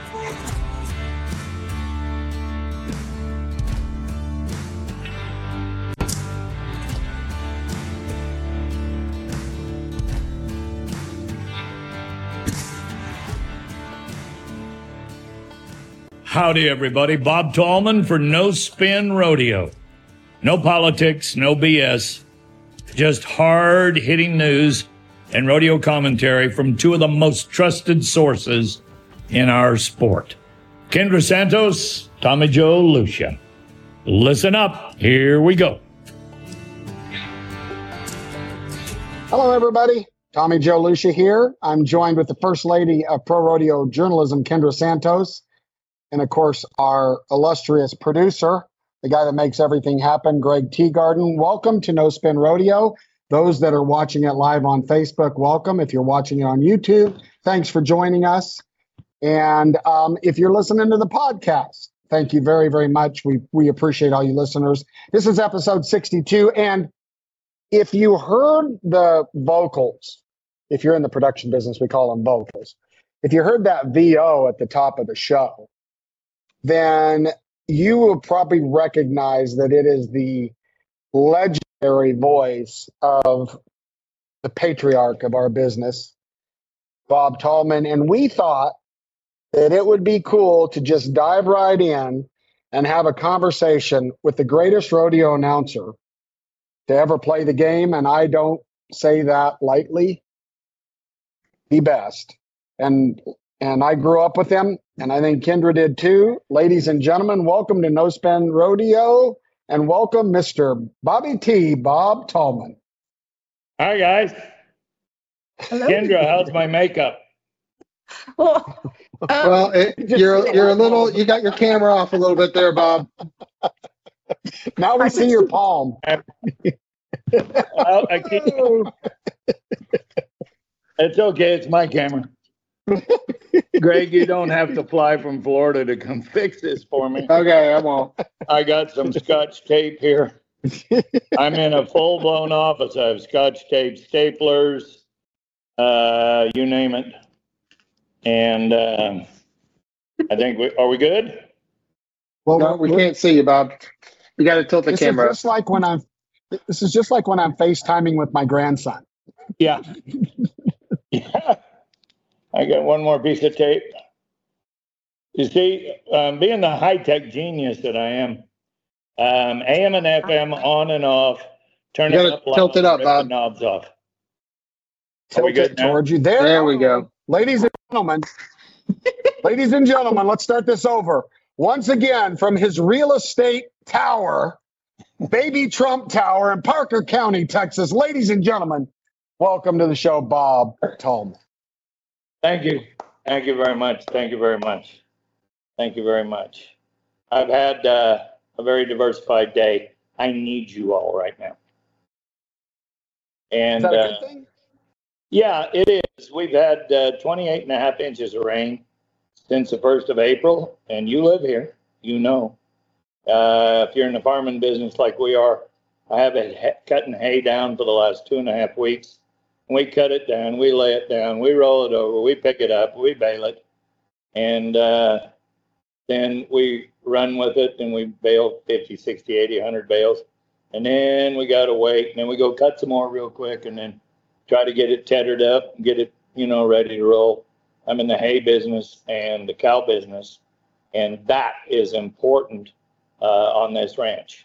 Howdy, everybody. Bob Tallman for No Spin Rodeo. No politics, no BS, just hard-hitting news and rodeo commentary from two of the most trusted sources in our sport. Kendra Santos, Tommy Joe Lucia. Listen up. Here we go. Hello, everybody. Tommy Joe Lucia here. I'm joined with the First Lady of Pro Rodeo Journalism, Kendra Santos, and, of course, our illustrious producer, the guy that makes everything happen, Greg Teagarden. Welcome to No Spin Rodeo. Those that are watching it live on Facebook, welcome. If you're watching it on YouTube, thanks for joining us. And if you're listening to the podcast, thank you very, very much. We appreciate all you listeners. This is episode 62. And if you heard the vocals, if you're in the production business, we call them vocals. If you heard that VO at the top of the show, then you will probably recognize that it is the legendary voice of the patriarch of our business, Bob Tallman. And we thought that it would be cool to just dive right in and have a conversation with the greatest rodeo announcer to ever play the game. And I don't say that lightly, the best. And I grew up with him, and I think Kendra did too. Ladies and gentlemen, welcome to No Spin Rodeo, and welcome Mr. Bobby T, Bob Tallman. Hi, guys. Hello. Kendra, how's my makeup? Well, You're a little, you got your camera off a little bit there, Bob. Now we see your palm. Well, it's okay. It's my camera. Greg, you don't have to fly from Florida to come fix this for me. Okay, I won't. I got some Scotch tape here. I'm in a full-blown office. I have Scotch tape, staplers, you name it. And I think are we good? Well, No, we can't see you, Bob. You got to tilt the camera. This is just like when I'm FaceTiming with my grandson. Yeah. Yeah. I got one more piece of tape. You see, being the high-tech genius that I am, AM and FM on and off, turn You it gotta up, tilt loud, it up, rip Bob. the knobs off. Are Tilt we good it now? towards you. There we go. Ladies and gentlemen, let's start this over. Once again, from his real estate tower, Baby Trump Tower in Parker County, Texas. Ladies and gentlemen, welcome to the show, Bob Tallman. Thank you. Thank you very much. Thank you very much. Thank you very much. I've had a very diversified day. I need you all right now. And Is that a good thing? yeah, it is. We've had 28 and a half inches of rain since the 1st of April, and you live here, you know. If you're in the farming business like we are, I have been cutting hay down for the last 2.5 weeks. We cut it down, we lay it down, we roll it over, we pick it up, we bale it, and then we run with it, and we bale 50, 60, 80, 100 bales, and then we got to wait, and then we go cut some more real quick, and then try to get it tethered up and get it, ready to roll. I'm in the hay business and the cow business, and that is important on this ranch.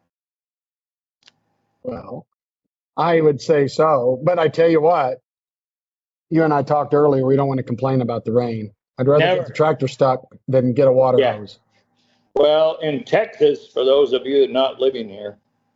Well, I would say so. But I tell you what, you and I talked earlier, we don't want to complain about the rain. I'd rather Never. get the tractor stuck than get a water Yeah. hose. Well, in Texas, for those of you not living here,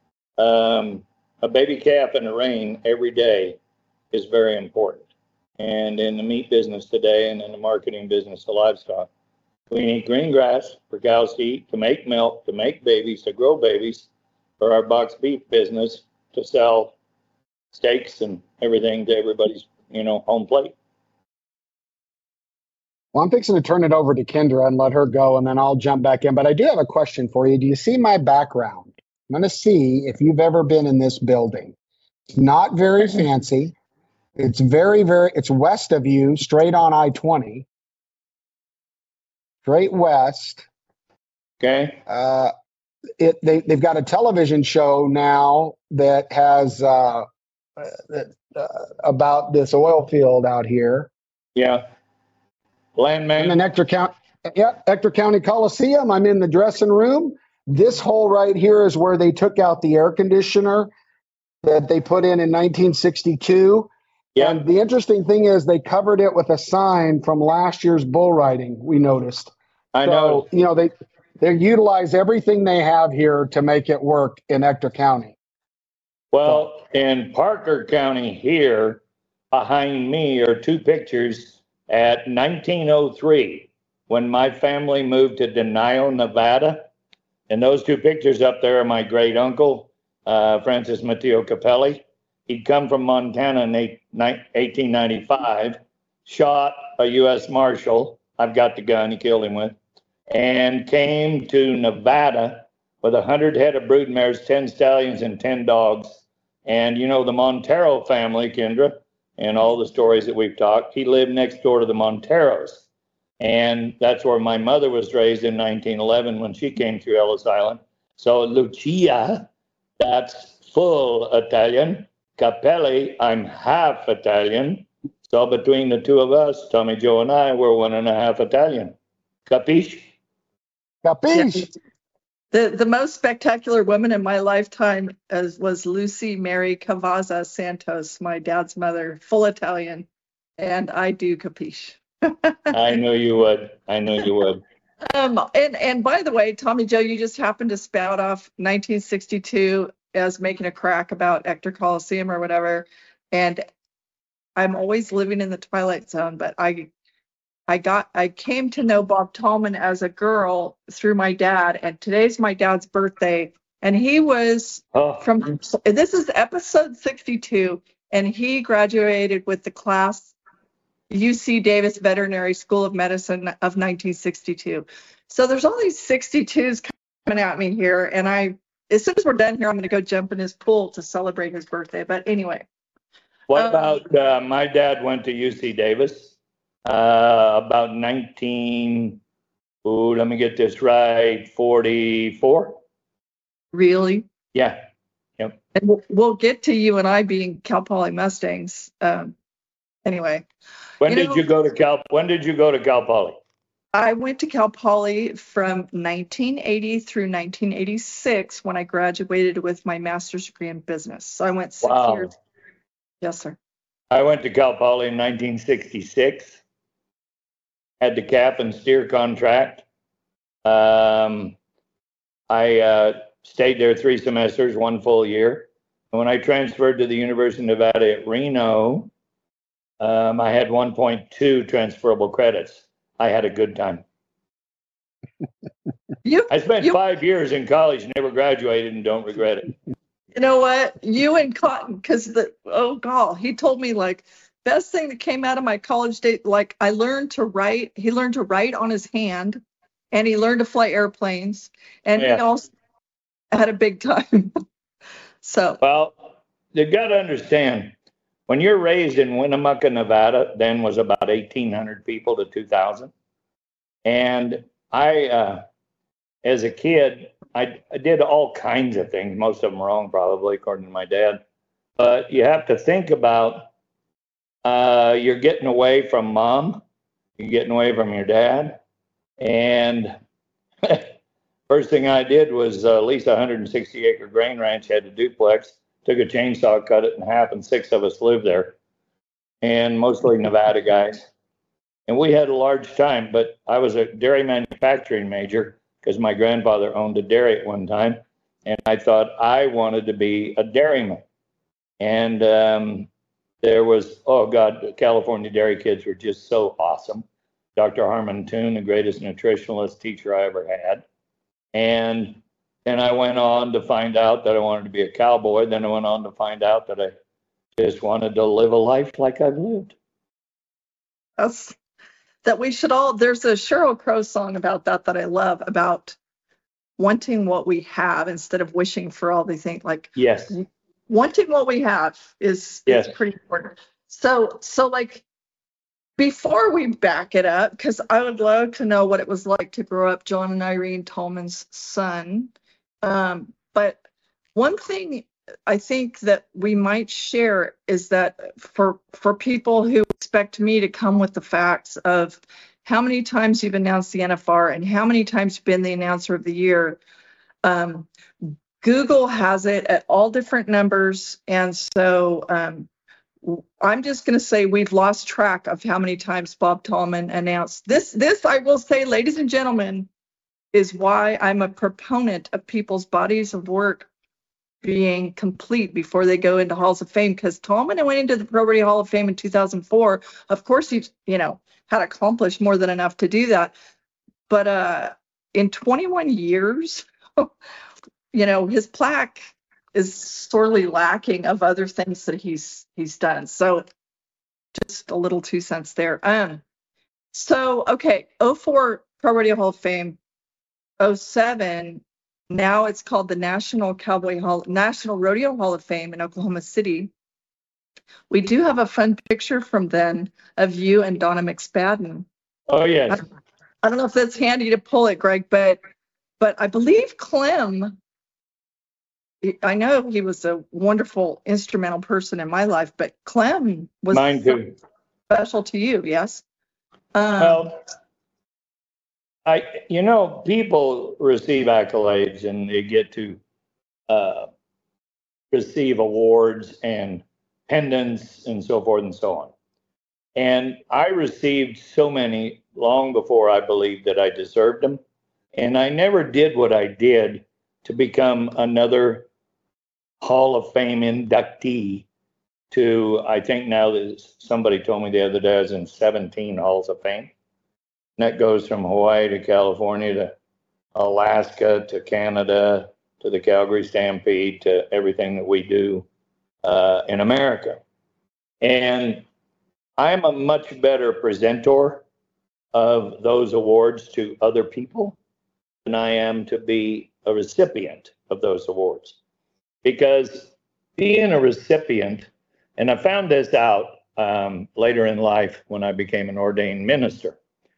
a baby calf in the rain every day is very important. And in the meat business today and in the marketing business of livestock, we need green grass for cows to eat, to make milk, to make babies, to grow babies, for our box beef business to sell steaks and everything to everybody's, home plate. Well, I'm fixing to turn it over to Kendra and let her go, and then I'll jump back in. But I do have a question for you. Do you see my background? I'm going to see if you've ever been in this building. It's not very fancy. It's very, it's west of you, straight on I-20. straight west. Okay. They've got a television show now that has about this oil field out here. Yeah. Landman. I'm in Ector County Coliseum. I'm in the dressing room. This hole right here is where they took out the air conditioner that they put in 1962. Yeah. And the interesting thing is they covered it with a sign from last year's bull riding, we noticed. I know. You know, they utilize everything they have here to make it work in Ector County. Well, in Parker County here, behind me are two pictures at 1903 when my family moved to Denio, Nevada. And those two pictures up there are my great uncle, Francis Matteo Capelli. He'd come from Montana in 1895, shot a U.S. Marshal. I've got the gun he killed him with, and came to Nevada with 100 head of brood mares, 10 stallions, and 10 dogs. And you know the Montero family, Kendra, and all the stories that we've talked. He lived next door to the Monteros. And that's where my mother was raised in 1911 when she came to Ellis Island. So Lucia, that's full Italian. Capelli, I'm half Italian. So between the two of us, Tommy Joe and I, we're 1.5 Italian. Capiche? Capiche? The most spectacular woman in my lifetime was Lucy Mary Cavazza Santos, my dad's mother, full Italian, and I do capiche. I knew you would. I knew you would. And by the way, Tommy Joe, you just happened to spout off 1962 as making a crack about Ector Coliseum or whatever, and I'm always living in the Twilight Zone, but I came to know Bob Tallman as a girl through my dad, and today's my dad's birthday, and he was this is episode 62, and he graduated with the class UC Davis Veterinary School of Medicine of 1962. So there's all these 62s coming at me here, and as soon as we're done here, I'm going to go jump in his pool to celebrate his birthday. But anyway. What about my dad went to UC Davis about let me get this right, 44? Really? Yeah. Yep. And we'll get to you and I being Cal Poly Mustangs. Anyway. When did you go to Cal Poly? I went to Cal Poly from 1980 through 1986 when I graduated with my master's degree in business. So I went 6 years. Yes, sir. I went to Cal Poly in 1966. Had the cap and steer contract. I stayed there 3 semesters, 1 full year. And when I transferred to the University of Nevada at Reno, I had 1.2 transferable credits. I had a good time. I spent 5 years in college, never graduated, and don't regret it. You know what? You and Cotton, because he told me like best thing that came out of my college days, like I learned to write. He learned to write on his hand, and he learned to fly airplanes, and he also had a big time. So. Well, you got to understand, when you're raised in Winnemucca, Nevada, then was about 1,800 people to 2,000. And I, as a kid, I did all kinds of things, most of them wrong probably, according to my dad. But you have to think about you're getting away from mom, you're getting away from your dad. And first thing I did was lease a 160-acre grain ranch, had a duplex. Took a chainsaw, cut it in half, and 6 of us lived there, and mostly Nevada guys. And we had a large time, but I was a dairy manufacturing major because my grandfather owned a dairy at one time, and I thought I wanted to be a dairyman. And there was, the California dairy kids were just so awesome. Dr. Harmon Toon, the greatest nutritionalist teacher I ever had. And then I went on to find out that I wanted to be a cowboy. Then I went on to find out that I just wanted to live a life like I've lived. That we should all, there's a Sheryl Crow song about that I love, about wanting what we have instead of wishing for all these things. Like, yes, wanting what we have is pretty important. So like before we back it up, because I would love to know what it was like to grow up John and Irene Tolman's son. But one thing I think that we might share is that for people who expect me to come with the facts of how many times you've announced the NFR and how many times you've been the announcer of the year, Google has it at all different numbers. And so I'm just going to say we've lost track of how many times Bob Tallman announced this. This, I will say, ladies and gentlemen, is why I'm a proponent of people's bodies of work being complete before they go into halls of fame, because Tallman went into the Pro Radio Hall of Fame in 2004. Of course, he had accomplished more than enough to do that. But in 21 years, his plaque is sorely lacking of other things that he's done. So just a little 2 cents there. So, okay, 04 Pro Radio Hall of Fame, 07, now it's called the National Rodeo Hall of Fame in Oklahoma City. We do have a fun picture from then of you and Donna McSpadden. Oh, yes. I don't know if that's handy to pull it, Greg, but I believe Clem, I know he was a wonderful instrumental person in my life, but Clem was mine too. Special to you, yes? Well, people receive accolades and they get to receive awards and pendants and so forth and so on. And I received so many long before I believed that I deserved them. And I never did what I did to become another Hall of Fame inductee to, I think now that somebody told me the other day I was in 17 Halls of Fame. And that goes from Hawaii to California to Alaska to Canada to the Calgary Stampede to everything that we do in America. And I'm a much better presenter of those awards to other people than I am to be a recipient of those awards. Because being a recipient, and I found this out later in life when I became an ordained minister,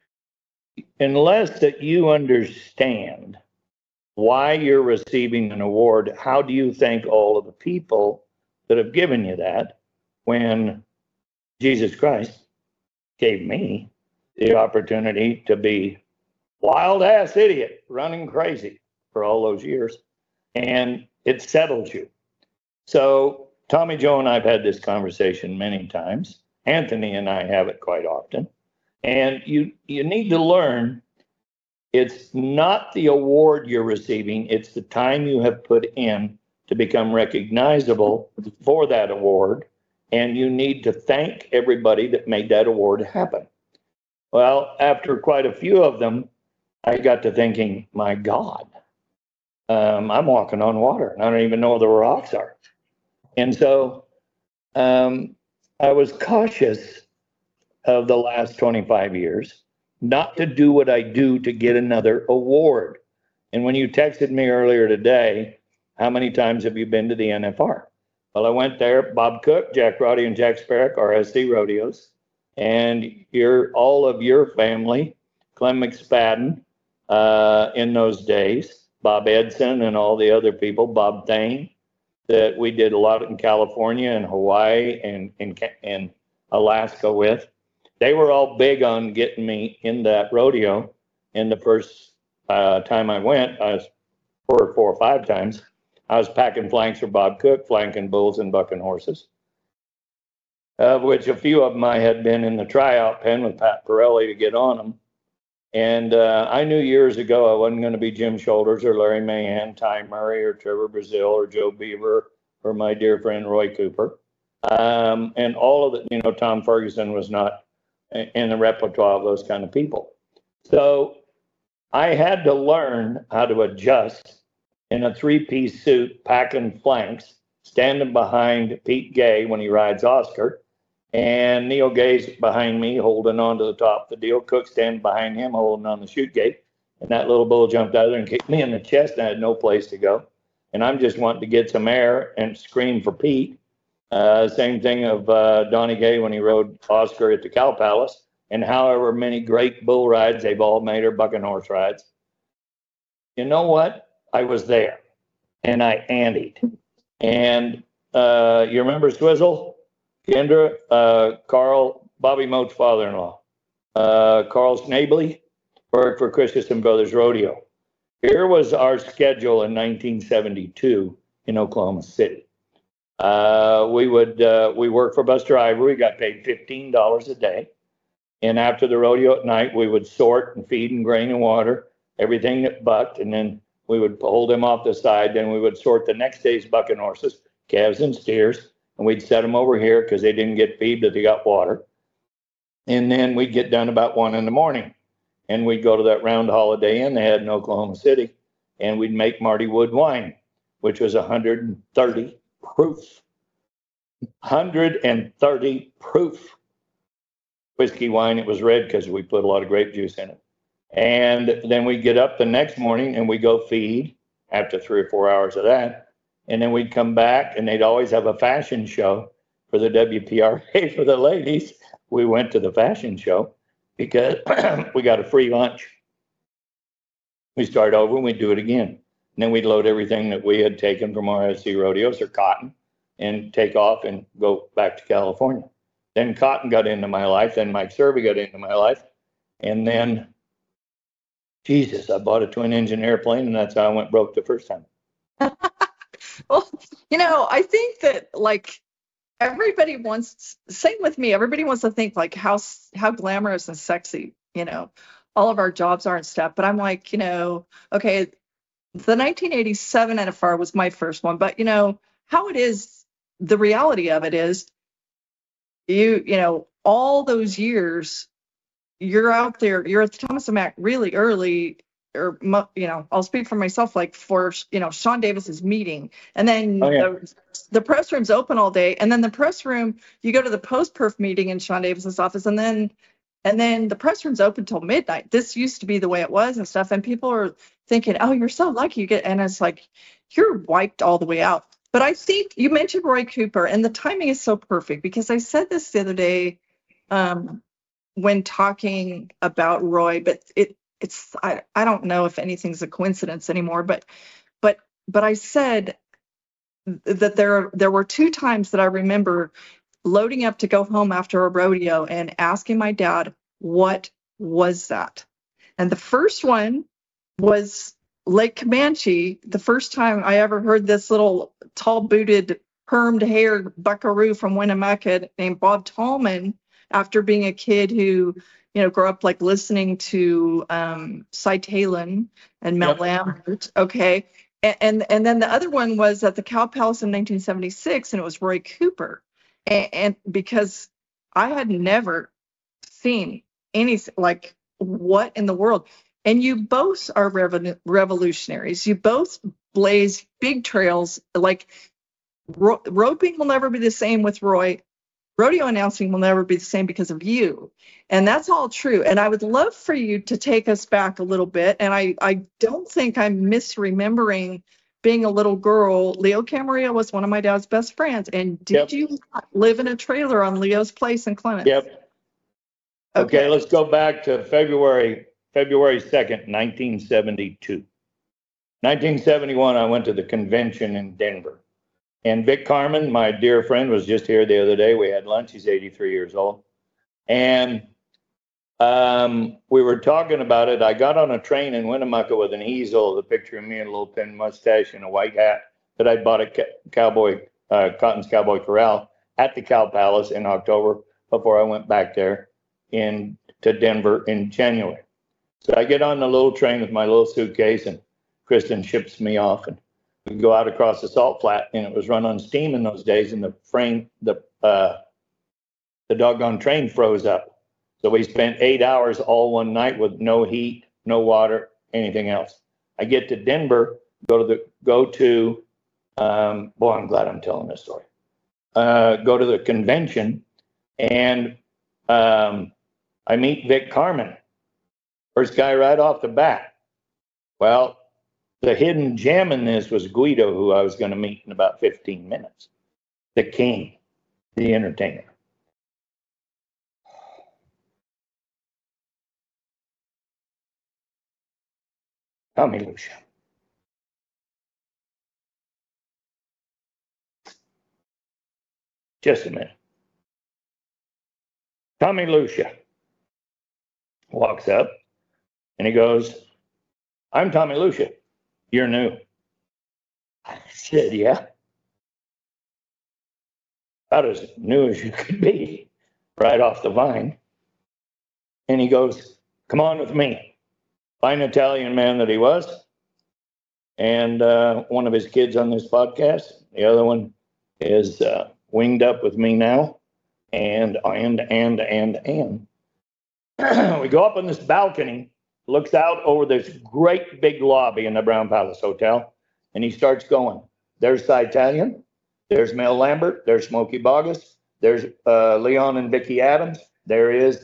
unless that you understand why you're receiving an award, how do you thank all of the people that have given you that when Jesus Christ gave me the opportunity to be wild ass idiot running crazy for all those years, and it settles you. So Tommy Joe and I've had this conversation many times. Anthony and I have it quite often. And you need to learn it's not the award you're receiving, it's the time you have put in to become recognizable for that award. And you need to thank everybody that made that award happen. Well, after quite a few of them, I got to thinking, my God, I'm walking on water and I don't even know where the rocks are. And so I was cautious of the last 25 years not to do what I do to get another award. And when you texted me earlier today, how many times have you been to the NFR? Well, I went there, Bob Cook, Jack Roddy, and Jack Sparrow, RSC Rodeos, and all of your family, Clem McSpadden, in those days, Bob Edson and all the other people, Bob Thane, that we did a lot in California and Hawaii and Alaska with. They were all big on getting me in that rodeo. And the first time I went, I was 4 or 5 times. I was packing flanks for Bob Cook, flanking bulls and bucking horses, of which a few of them I had been in the tryout pen with Pat Pirelli to get on them. And I knew years ago I wasn't going to be Jim Shoulders or Larry Mahan, Ty Murray or Trevor Brazil or Joe Beaver or my dear friend Roy Cooper. And all of it, Tom Ferguson was not in the repertoire of those kind of people. So I had to learn how to adjust in a 3-piece suit, packing flanks, standing behind Pete Gay when he rides Oscar, and Neil Gay's behind me holding on to the top of the deal. Cook standing behind him holding on the chute gate, and that little bull jumped out there and kicked me in the chest, and I had no place to go. And I'm just wanting to get some air and scream for Pete. Same thing of Donnie Gay when he rode Oscar at the Cow Palace. and however many great bull rides they've all made are bucking horse rides. You know what? I was there, and I anteed. And you remember Swizzle, Kendra, Carl, Bobby Moat's father-in-law, Carl Snavely, worked for Christensen Brothers Rodeo. Here was our schedule in 1972 in Oklahoma City. We worked for Buster Ivory. We got paid $15 a day. And after the rodeo at night, we would sort and feed and grain and water everything that bucked. And then we would hold them off the side. Then we would sort the next day's bucking horses, calves and steers. And we'd set them over here because they didn't get feed, but they got water. And then we'd get done about 1 a.m. And we'd go to that Round Holiday Inn they had in Oklahoma City. And we'd make Marty Wood wine, which was 130 proof. 130 proof whiskey wine. It was red because we put a lot of grape juice in it. And then we'd get up the next morning and we'd go feed after 3 or 4 hours of that. And then we'd come back and they'd always have a fashion show for the WPRA for the ladies. We went to the fashion show because we got a free lunch. We start over and we'd do it again. And then we'd load everything that we had taken from RSC rodeos or cotton and take off and go back to California. Then cotton got into my life. Then Mike Serby got into my life. And then, Jesus, I bought a twin engine airplane and that's how I went broke the first time. Well, I think that like everybody wants, same with me, everybody wants to think like how glamorous and sexy, all of our jobs are and stuff. But I'm like, okay, the 1987 NFR was my first one, but how it is, the reality of it is all those years you're out there, you're at the Thomas and Mack really early, or I'll speak for myself, like for Sean Davis's meeting, and then the press room's open all day, and then the press room, you go to the post-perf meeting in Sean Davis's office, and then the press room's open till midnight. This used to be the way it was and stuff, and people are thinking, oh, you're so lucky, and it's like you're wiped all the way out. But I think you mentioned Roy Cooper, and the timing is so perfect because I said this the other day when talking about Roy, but it's I don't know if anything's a coincidence anymore, but I said that there were 2 times that I remember loading up to go home after a rodeo and asking my dad, what was that? And the first one was Lake Comanche, the first time I ever heard this little tall-booted, permed-haired buckaroo from Winnemucca named Bob Tallman, after being a kid who, grew up like listening to Cy Talon and Mel Lambert. Okay. And then the other one was at the Cow Palace in 1976, and it was Roy Cooper. And because I had never seen anything like, what in the world? And you both are revolutionaries. You both blaze big trails. Like roping will never be the same with Roy. Rodeo announcing will never be the same because of you. And that's all true. And I would love for you to take us back a little bit. And I don't think I'm misremembering being a little girl. Leo Camarillo was one of my dad's best friends. And did you live in a trailer on Leo's place in Clements? Yep. Okay, let's go back to February 2nd, 1972. 1971, I went to the convention in Denver. And Vic Carmen, my dear friend, was just here the other day. We had lunch. He's 83 years old. And we were talking about it. I got on a train in Winnemucca with an easel, the picture of me and a little thin mustache and a white hat that I bought at Cotton's Cowboy Corral at the Cow Palace in October before I went back there to Denver in January. So I get on the little train with my little suitcase, and Kristen ships me off, and we go out across the salt flat, and it was run on steam in those days, and the doggone train froze up. So we spent 8 hours all one night with no heat, no water, anything else. I get to Denver, boy, I'm glad I'm telling this story. Go to the convention, and I meet Vic Carmen. First guy right off the bat. Well, the hidden gem in this was Guido, who I was going to meet in about 15 minutes. The king, the entertainer. Tommy Lucia. Just a minute. Tommy Lucia walks up and he goes, I'm Tommy Lucia. You're new. I said, yeah. About as new as you could be, right off the vine. And he goes, come on with me. Fine Italian man that he was. And one of his kids on this podcast, the other one is winged up with me now. And. We go up on this balcony, looks out over this great big lobby in the Brown Palace Hotel, and he starts going, there's Cy Italian, there's Mel Lambert, there's Smokey Bogus, there's Leon and Vicky Adams, there is.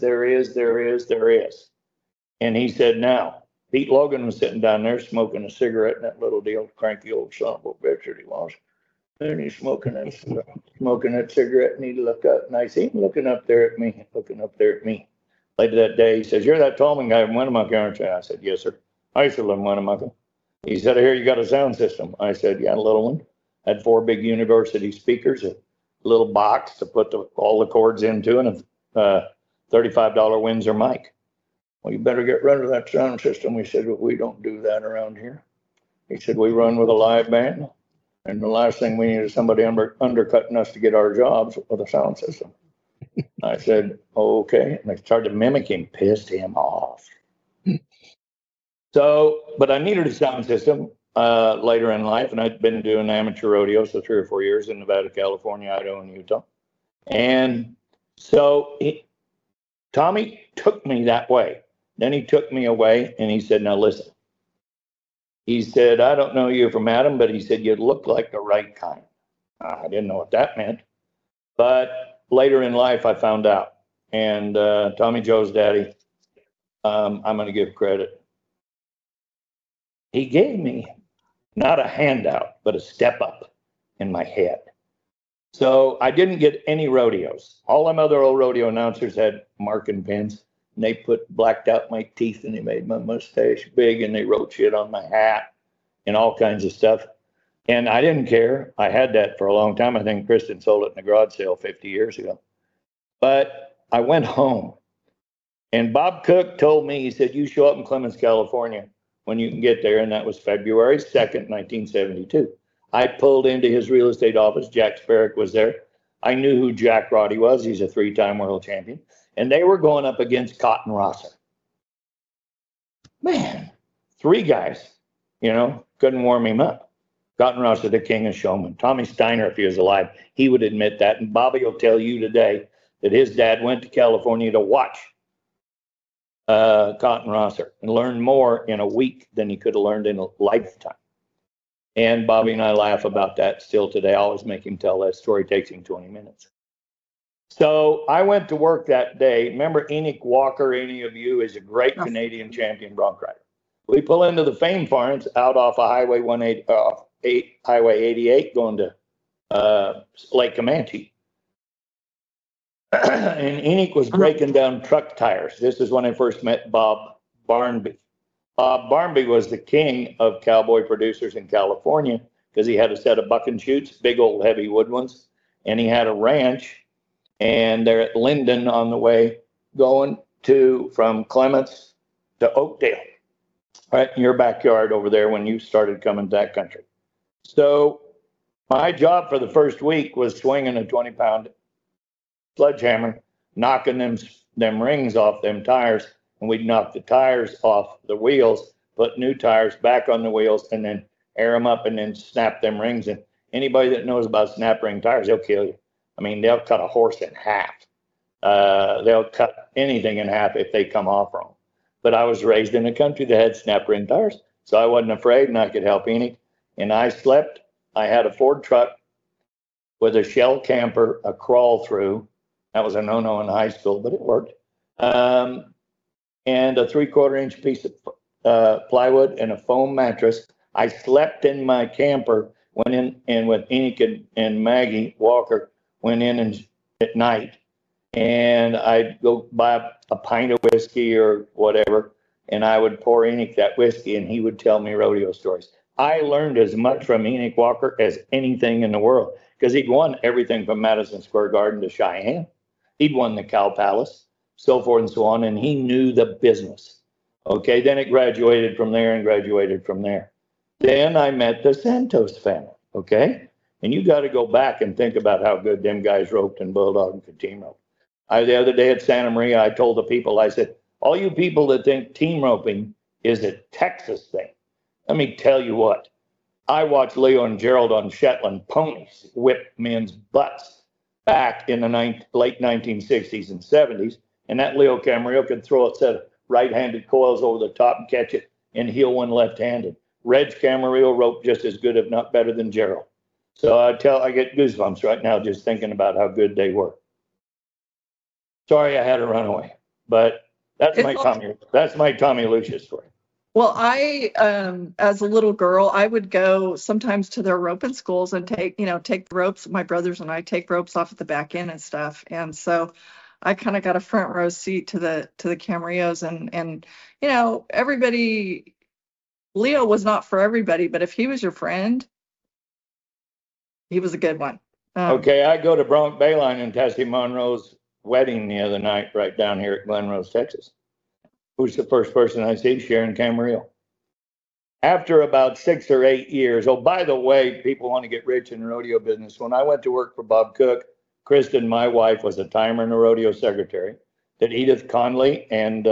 And he said, now, Pete Logan was sitting down there smoking a cigarette in that little deal, cranky old son of a bitch that he was. And he's smoking that cigarette, and he looked up, and I see him looking up there at me. Later that day, he says, you're that Tallman guy from Winnemucca, aren't you? I said, yes, sir. I used to live in Winnemucca. He said, I hear you got a sound system. I said, yeah, a little one. Had 4 big university speakers, a little box to put all the cords into, and a $35 Windsor mic. Well, you better get rid of that sound system. We said, well, we don't do that around here. He said, we run with a live band. And the last thing we need is somebody undercutting us to get our jobs with a sound system. I said, okay. And I started to mimic him, pissed him off. So, but I needed a sound system later in life. And I'd been doing amateur rodeo, so 3 or 4 years in Nevada, California, Idaho, and Utah. And so Tommy took me that way. Then he took me away and he said, now listen. He said, I don't know you from Adam, but he said, you look like the right kind. I didn't know what that meant. But later in life, I found out. And Tommy Joe's daddy, I'm going to give credit. He gave me not a handout, but a step up in my head. So I didn't get any rodeos. All them other old rodeo announcers had marking pens. And they blacked out my teeth and they made my mustache big and they wrote shit on my hat and all kinds of stuff. And I didn't care. I had that for a long time. I think Kristen sold it in a garage sale 50 years ago. But I went home and Bob Cook told me, he said, you show up in Clemens, California when you can get there. And that was February 2nd, 1972. I pulled into his real estate office. Jack Sparrock was there. I knew who Jack Roddy was. He's a 3-time world champion. And they were going up against Cotton Rosser. Man, 3 guys, couldn't warm him up. Cotton Rosser, the king of showmen. Tommy Steiner, if he was alive, he would admit that. And Bobby will tell you today that his dad went to California to watch Cotton Rosser and learn more in a week than he could have learned in a lifetime. And Bobby and I laugh about that still today. I always make him tell that story. It takes him 20 minutes. So I went to work that day. Remember Enoch Walker, any of you, is a great Canadian champion bronc rider. We pull into the Fame Farms out off of Highway 88 going to Lake Comanche. And Enoch was breaking down truck tires. This is when I first met Bob Barnby. Bob Barnby was the king of cowboy producers in California because he had a set of buck and shoots, big old heavy wood ones, and he had a ranch. And they're at Linden on the way going from Clements to Oakdale, right in your backyard over there when you started coming to that country. So my job for the first week was swinging a 20-pound sledgehammer, knocking them rings off them tires, and we'd knock the tires off the wheels, put new tires back on the wheels, and then air them up and then snap them rings. And anybody that knows about snap ring tires, they'll kill you. I mean, they'll cut a horse in half. They'll cut anything in half if they come off wrong. But I was raised in a country that had snap ring tires, so I wasn't afraid, and I could help Enoch. And I slept. I had a Ford truck with a shell camper, a crawl through. That was a no-no in high school, but it worked. And a 3/4-inch piece of plywood and a foam mattress. I slept in my camper, went in, and with Enoch and Maggie Walker, went in at night, and I'd go buy a pint of whiskey or whatever, and I would pour Enoch that whiskey, and he would tell me rodeo stories. I learned as much from Enoch Walker as anything in the world, because he'd won everything from Madison Square Garden to Cheyenne. He'd won the Cow Palace, so forth and so on, and he knew the business. Okay, then it graduated from there and graduated from there. Then I met the Santos family, okay? And you got to go back and think about how good them guys roped and bulldog and could team rope. The other day at Santa Maria, I told the people, I said, all you people that think team roping is a Texas thing, let me tell you what. I watched Leo and Gerald on Shetland ponies whip men's butts back in the late 1960s and 70s, and that Leo Camarillo could throw a set of right-handed coils over the top and catch it and heel one left-handed. Reg Camarillo roped just as good, if not better, than Gerald. So I get goosebumps right now just thinking about how good they were. Sorry I had to run away, but that's my Tommy Lucia story. Well, I, as a little girl, I would go sometimes to their roping schools and take the ropes. My brothers and I take ropes off at the back end and stuff. And so I kind of got a front row seat to the Camarillos, and everybody, Leo was not for everybody, but if he was your friend, he was a good one. Okay, I go to Bronk Bayline and Tessie Monroe's wedding the other night right down here at Glen Rose, Texas. Who's the first person I see? Sharon Camarillo. After about 6 or 8 years, oh, by the way, people want to get rich in the rodeo business. When I went to work for Bob Cook, Kristen, my wife, was a timer and a rodeo secretary that Edith Conley and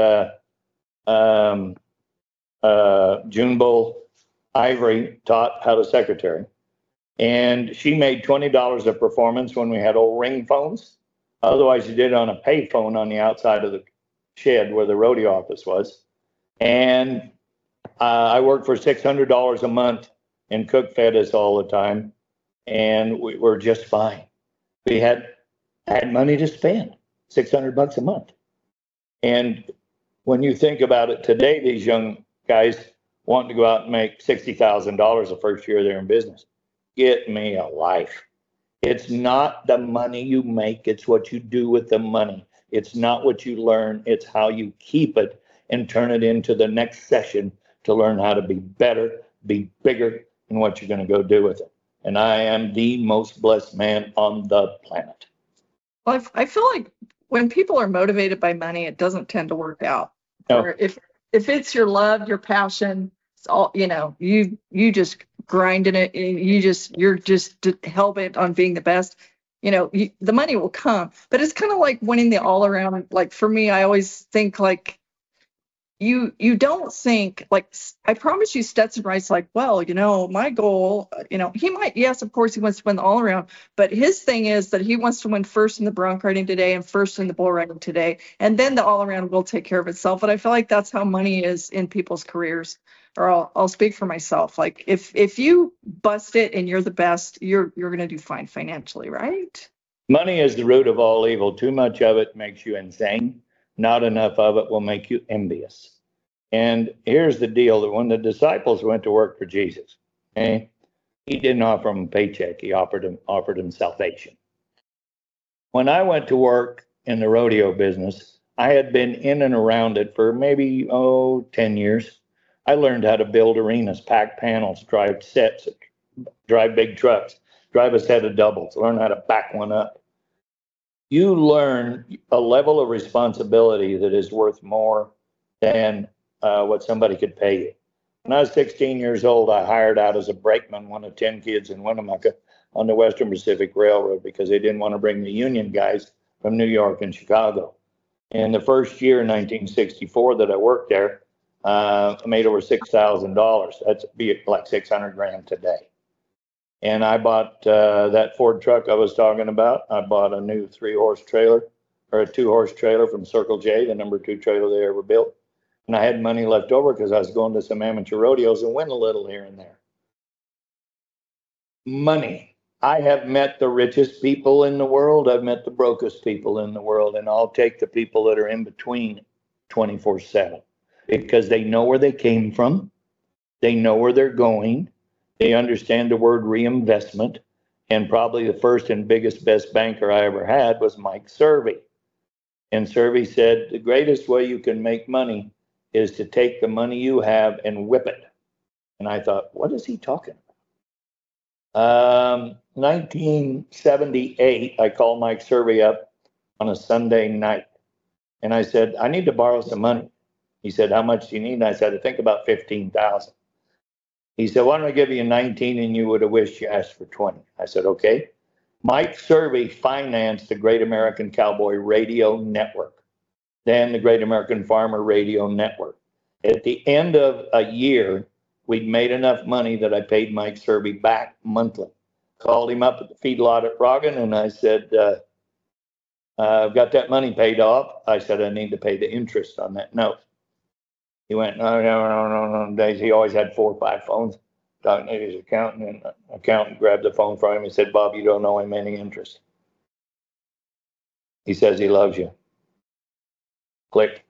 June Bull Ivory taught how to secretary. And she made $20 a performance when we had old ring phones. Otherwise, you did it on a pay phone on the outside of the shed where the rodeo office was. And I worked for $600 a month, and Cook fed us all the time, and we were just fine. We had money to spend, $600 a month. And when you think about it today, these young guys want to go out and make $60,000 the first year they're in business. Get me a life. It's not the money you make, it's what you do with the money. It's not what you learn, it's how you keep it and turn it into the next session to learn how to be better, be bigger, and what you're going to go do with it. And I am the most blessed man on the planet. Well, I feel like when people are motivated by money, it doesn't tend to work out. No. Or if it's your love, your passion, it's all, you just grinding it, you're just hell-bent on being the best. The money will come, but it's kind of like winning the all around. Like for me, I always think like you don't think like, I promise you Stetson Wright's like, well, my goal, he might, yes, of course he wants to win the all around, but his thing is that he wants to win first in the bronc riding today and first in the bull riding today. And then the all around will take care of itself. But I feel like that's how money is in people's careers. Or I'll speak for myself. Like if you bust it and you're the best, you're going to do fine financially, right? Money is the root of all evil. Too much of it makes you insane. Not enough of it will make you envious. And here's the deal, that when the disciples went to work for Jesus, okay, he didn't offer them a paycheck. He offered them salvation. When I went to work in the rodeo business, I had been in and around it for maybe, 10 years. I learned how to build arenas, pack panels, drive sets, drive big trucks, drive a set of doubles, learn how to back one up. You learn a level of responsibility that is worth more than what somebody could pay you. When I was 16 years old, I hired out as a brakeman, one of 10 kids in Winnemucca on the Western Pacific Railroad, because they didn't want to bring the union guys from New York and Chicago. And the first year in 1964 that I worked there, I made over $6,000. That's be like 600 grand today. And I bought that Ford truck I was talking about. I bought a new 3-horse trailer, or a 2-horse trailer from Circle J, the number 2 trailer they ever built. And I had money left over because I was going to some amateur rodeos and win a little here and there. Money. I have met the richest people in the world. I've met the brokest people in the world. And I'll take the people that are in between 24/7, because they know where they came from. They know where they're going. They understand the word reinvestment. And probably the first and biggest, best banker I ever had was Mike Servey. And Servey said, the greatest way you can make money is to take the money you have and whip it. And I thought, what is he talking about? 1978, I called Mike Survey up on a Sunday night. And I said, I need to borrow some money. He said, how much do you need? And I said, I think about 15,000. He said, why don't I give you 19 and you would have wished you asked for 20? I said, okay. Mike Survey financed the Great American Cowboy Radio Network, then the Great American Farmer Radio Network. At the end of a year, we'd made enough money that I paid Mike Survey back monthly. Called him up at the feedlot at Rogan, and I said, I've got that money paid off. I said, I need to pay the interest on that note. He went, no. Days he always had 4 or 5 phones. Talking to his accountant, and the accountant grabbed the phone from him and said, Bob, you don't owe him any interest. He says he loves you. Click.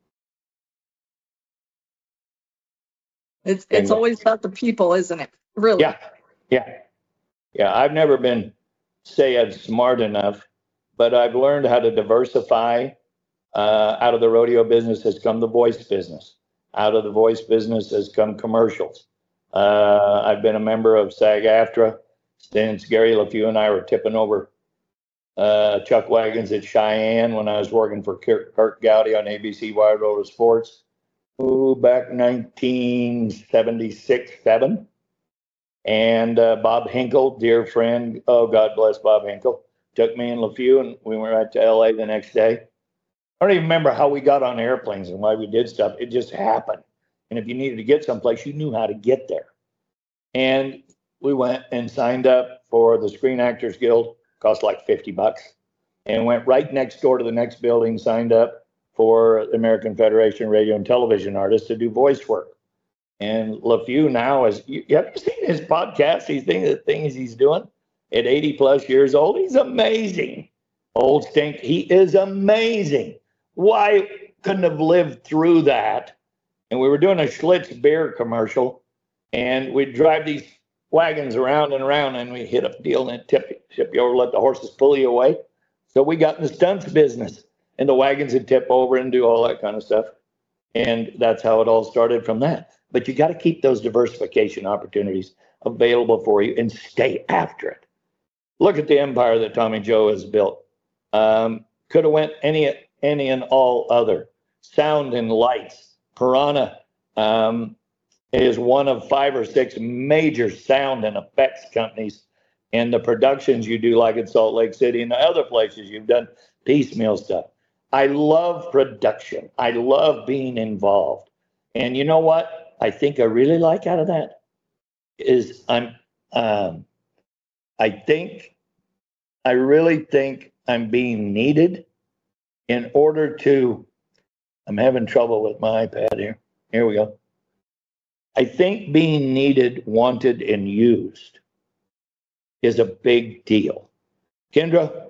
It's always about the people, isn't it? Really? Yeah. I've never been say smart enough, but I've learned how to diversify. Out of the rodeo business has come the voice business. Out of the voice business has come commercials. I've been a member of SAG-AFTRA since Gary LeFew and I were tipping over chuck wagons at Cheyenne when I was working for Kurt Gowdy on ABC Wild Roller Sports. Back 1976-7. And Bob Hinkle, dear friend, oh, God bless Bob Hinkle, took me and LeFew, and we went right to LA the next day. I don't even remember how we got on airplanes and why we did stuff. It just happened. And if you needed to get someplace, you knew how to get there. And we went and signed up for the Screen Actors Guild, cost like $50, and went right next door to the next building, signed up for the American Federation of Radio and Television Artists to do voice work. And LeFew now have you seen his podcast? The things he's doing at 80 plus years old? He's amazing. Old stink. He is amazing. Why couldn't have lived through that? And we were doing a Schlitz beer commercial, and we'd drive these wagons around and around, and we hit a deal and tip you over, let the horses pull you away. So we got in the stunts business, and the wagons would tip over and do all that kind of stuff. And that's how it all started from that. But you got to keep those diversification opportunities available for you and stay after it. Look at the empire that Tommy Joe has built. Could have went any and all other. Sound and lights. Piranha is one of 5 or 6 major sound and effects companies. And the productions you do, like in Salt Lake City and the other places, you've done piecemeal stuff. I love production. I love being involved. And you know what I think I really like out of that is I really think I'm being needed in order to, I'm having trouble with my iPad here. Here we go. I think being needed, wanted, and used is a big deal. Kendra,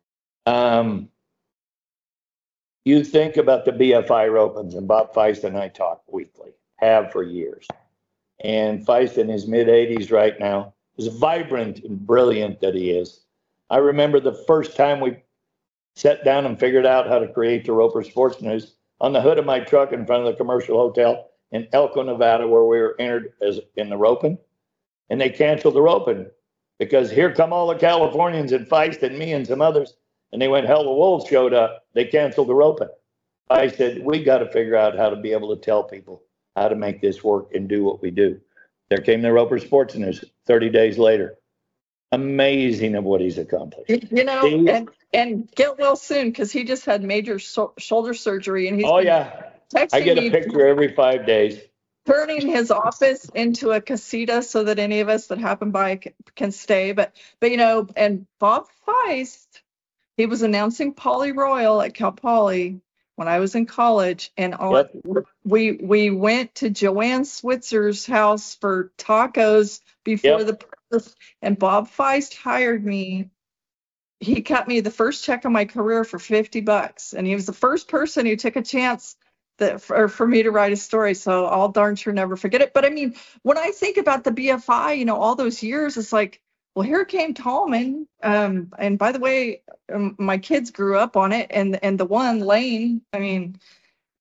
you think about the BFI Opens, and Bob Feist and I talk weekly, have for years. And Feist in his mid-80s right now, as vibrant and brilliant that he is. I remember the first time we sat down and figured out how to create the Roper Sports News on the hood of my truck in front of the Commercial Hotel in Elko, Nevada, where we were entered as in the roping. And they canceled the roping because here come all the Californians and Feist and me and some others. And they went, hell, the Wolves showed up. They canceled the roping. I said, we got to figure out how to be able to tell people how to make this work and do what we do. There came the Roper Sports News 30 days later. Amazing of what he's accomplished. You know, and get well soon because he just had major shoulder surgery. And he's I get a picture every 5 days. Turning his office into a casita so that any of us that happen by can stay. But you know, and Bob Feist, he was announcing Poly Royal at Cal Poly when I was in college, and we went to Joanne Switzer's house for tacos before the practice, and Bob Feist hired me. He cut me the first check of my career for $50, and he was the first person who took a chance that for me to write a story. So I'll darn sure never forget it. But I mean, when I think about the BFI, you know, all those years, it's like, well, here came Tallman. And by the way, my kids grew up on it, and the one Lane. I mean,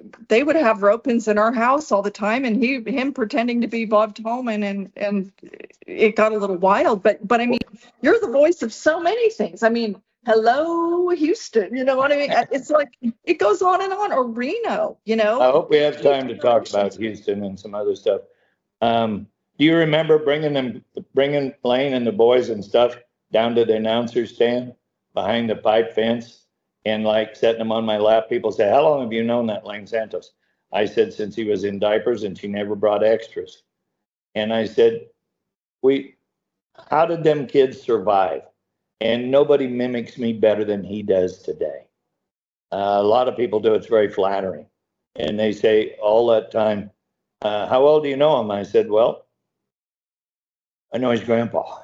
they would have rope-ins in our house all the time, and him pretending to be Bob Tallman, and it got a little wild. But I mean, you're the voice of so many things. I mean, hello, Houston. You know what I mean? It's like it goes on and on. Or Reno. You know. I hope we have time to talk about Houston and some other stuff. Do you remember bringing Lane and the boys and stuff down to the announcer stand behind the pipe fence and like setting them on my lap? People say, "How long have you known that Lane Santos?" I said, "Since he was in diapers and she never brought extras." And I said, how did them kids survive? And nobody mimics me better than he does today. A lot of people do. It's very flattering. And they say all that time, "How well do you know him?" I said, "Well, I know his grandpa."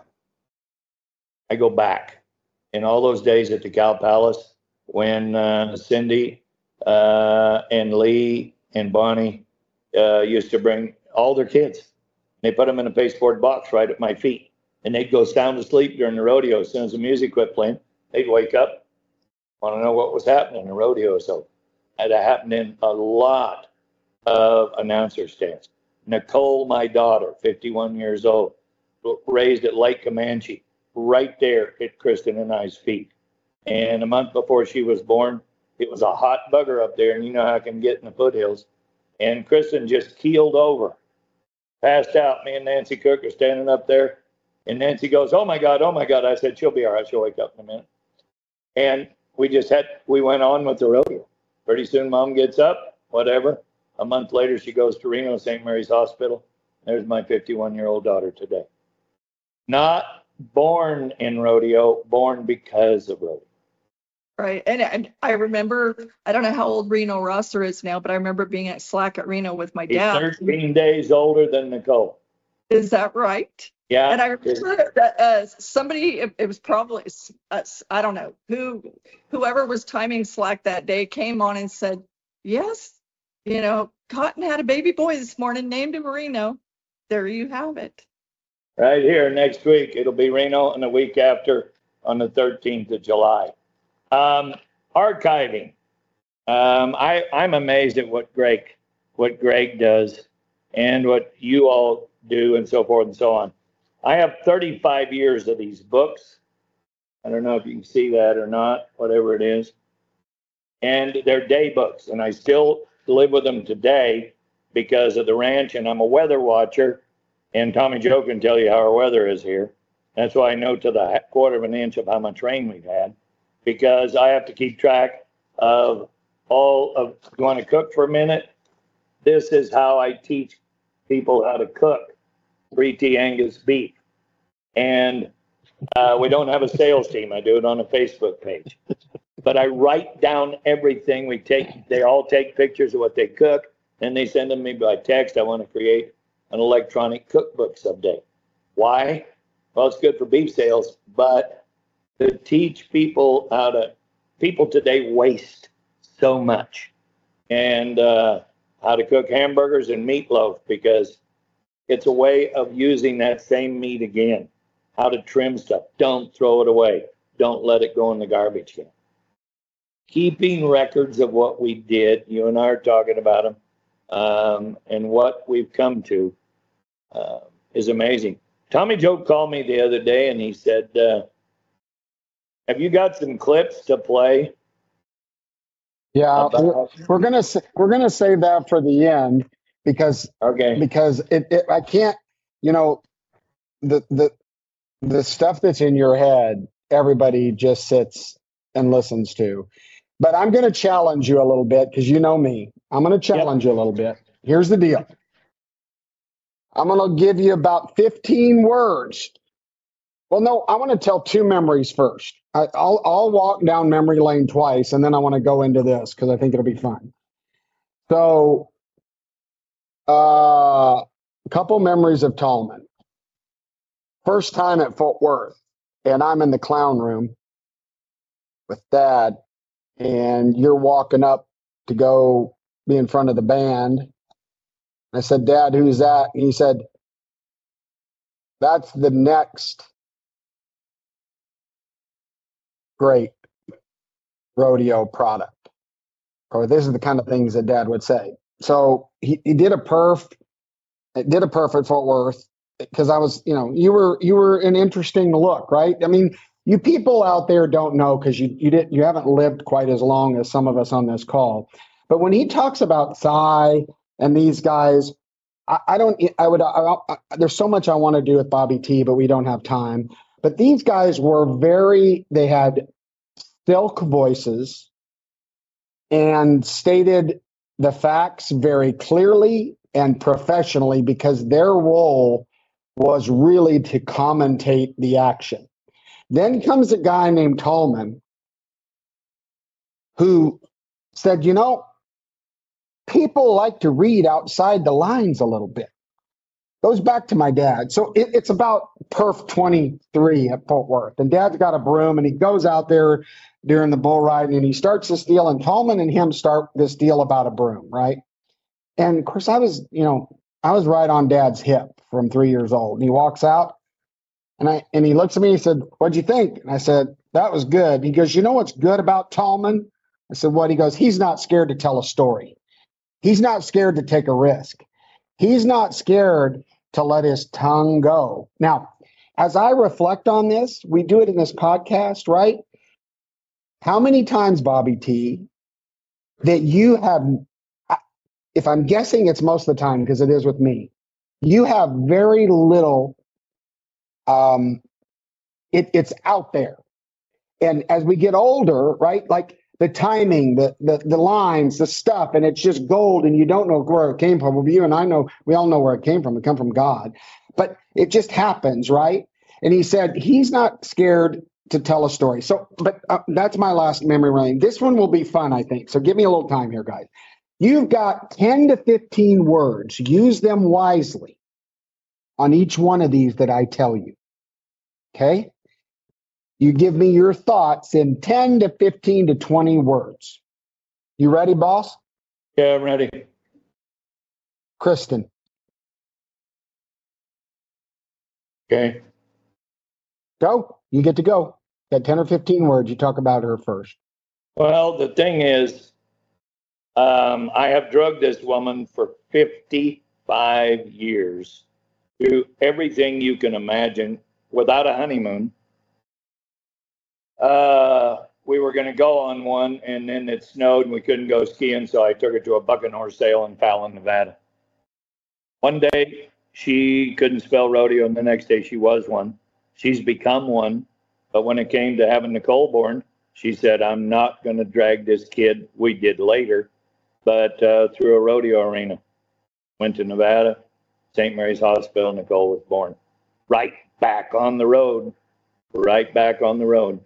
I go back in all those days at the Cow Palace when Cindy and Lee and Bonnie used to bring all their kids. They put them in a pasteboard box right at my feet, and they'd go sound asleep during the rodeo. As soon as the music quit playing, they'd wake up, want to know what was happening in the rodeo. So that happened in a lot of announcer stands. Nicole, my daughter, 51 years old, raised at Lake Comanche, right there at Kristen and I's feet. And a month before she was born, it was a hot bugger up there, and you know how it can get in the foothills. And Kristen just keeled over, passed out. Me and Nancy Cook are standing up there, and Nancy goes, "Oh my God, oh my God." I said, "She'll be all right. She'll wake up in a minute." And we went on with the rodeo. Pretty soon Mom gets up, whatever. A month later, she goes to Reno St. Mary's Hospital. There's my 51-year-old daughter today. Not born in rodeo, born because of rodeo. Right. And I remember, I don't know how old Reno Rosser is now, but I remember being at Slack at Reno with my dad. He's 13 days older than Nicole. Is that right? Yeah. And I remember that somebody, it was probably, I don't know, whoever was timing Slack that day came on and said, "Yes, Cotton had a baby boy this morning, named him Reno." There you have it. Right here next week. It'll be Reno, and the week after on the 13th of July. Archiving. I'm amazed at what Greg does and what you all do and so forth and so on. I have 35 years of these books. I don't know if you can see that or not, whatever it is. And they're day books, and I still live with them today because of the ranch, and I'm a weather watcher, and Tommy Joe can tell you how our weather is here. That's why I know to the quarter of an inch of how much rain we've had, because I have to keep track of all of, you want to cook for a minute? This is how I teach people how to cook 3T Angus beef. And we don't have a sales team. I do it on a Facebook page. But I write down everything they all take pictures of what they cook, and they send them to me by text. I want to create an electronic cookbook someday. Why? Well, it's good for beef sales, but to teach people people today waste so much, and how to cook hamburgers and meatloaf, because it's a way of using that same meat again. How to trim stuff. Don't throw it away. Don't let it go in the garbage can. Keeping records of what we did, you and I are talking about them, and what we've come to is amazing. Tommy Joe called me the other day and he said, "Have you got some clips to play?" Yeah, we're gonna save that for the end because I can't, the stuff that's in your head, everybody just sits and listens to. But I'm going to challenge you a little bit because you know me. I'm going to challenge you a little bit. Here's the deal. I'm going to give you about 15 words. Well, no, I want to tell two memories first. I'll walk down memory lane twice, and then I want to go into this because I think it'll be fun. So, a couple memories of Tallman. First time at Fort Worth, and I'm in the clown room with Dad, and you're walking up to go be in front of the band. I said, "Dad, who's that?" And he said, "That's the next great rodeo product." or this is the kind of things that Dad would say. So he did a perf at Fort Worth because I was, you were an interesting look, right? I mean, you people out there don't know because you haven't lived quite as long as some of us on this call. But when he talks about Cy and these guys, there's so much I want to do with Bobby T, but we don't have time. But these guys they had silk voices and stated the facts very clearly and professionally because their role was really to commentate the action. Then comes a guy named Tallman who said, people like to read outside the lines a little bit. Goes back to my dad. So it's about Perf 23 at Fort Worth. And Dad's got a broom and he goes out there during the bull riding and he starts this deal. And Tallman and him start this deal about a broom, right? And of course, I was right on Dad's hip from 3 years old. And he walks out and he looks at me and he said, "What'd you think?" And I said, "That was good." He goes, "You know what's good about Tallman?" I said, "What?" He goes, "He's not scared to tell a story. He's not scared to take a risk. He's not scared to let his tongue go." Now, as I reflect on this, we do it in this podcast, right? How many times, Bobby T, that you have, if I'm guessing it's most of the time because it is with me, you have very little, it's out there. And as we get older, right, like the timing, the lines, the stuff, and it's just gold and you don't know where it came from. Well, you and I know, we all know where it came from. It come from God. But it just happens, right? And he said he's not scared to tell a story. So, but that's my last memory lane. This one will be fun, I think. So give me a little time here, guys. You've got 10 to 15 words. Use them wisely on each one of these that I tell you. Okay? You give me your thoughts in 10 to 15 to 20 words. You ready, boss? Yeah, I'm ready. Kristen. Okay. Go. You get to go. Got 10 or 15 words. You talk about her first. Well, the thing is, I have drugged this woman for 55 years through everything you can imagine without a honeymoon. We were going to go on one, and then it snowed and we couldn't go skiing, so I took her to a bucking horse sale in Fallon, Nevada. One day, she couldn't spell rodeo, and the next day she was one. She's become one, but when it came to having Nicole born, she said, "I'm not going to drag this kid." We did later, but through a rodeo arena. Went to Nevada, St. Mary's Hospital, Nicole was born. Right back on the road. Right back on the road.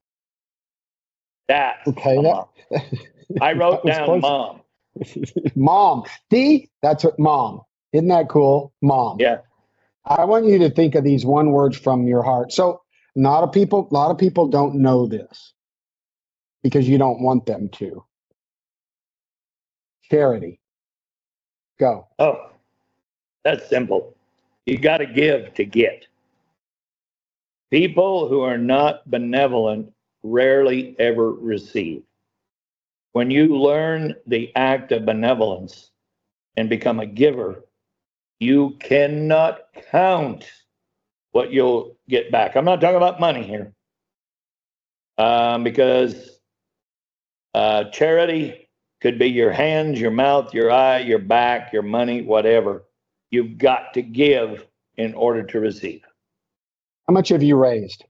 That's okay. I wrote down close. Mom. Mom. See, that's what Mom. Isn't that cool? Mom. Yeah. I want you to think of these one words from your heart. So a lot of people don't know this because you don't want them to. Charity. Go. Oh, that's simple. You got to give to get. People who are not benevolent rarely ever receive. When you learn the act of benevolence and become a giver, you cannot count what you'll get back. I'm not talking about money here, because charity could be your hands, your mouth, your eye, your back, your money, whatever. You've got to give in order to receive. How much have you raised?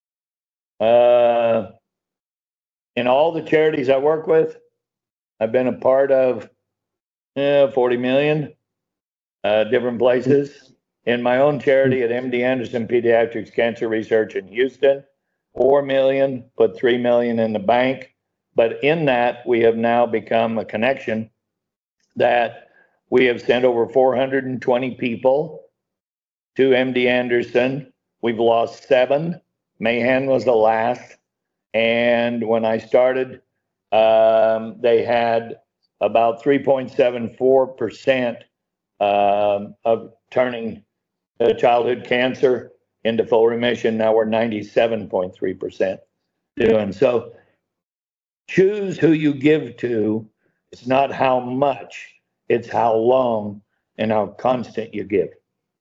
In all the charities I work with, I've been a part of 40 million different places. In my own charity at MD Anderson Pediatrics Cancer Research in Houston, 4 million, put 3 million in the bank. But in that, we have now become a connection that we have sent over 420 people to MD Anderson. We've lost 7. Mahan was the last. And when I started, they had about 3.74% of turning childhood cancer into full remission. Now we're 97.3% doing. So choose who you give to, It's not how much, it's how long and how constant you give.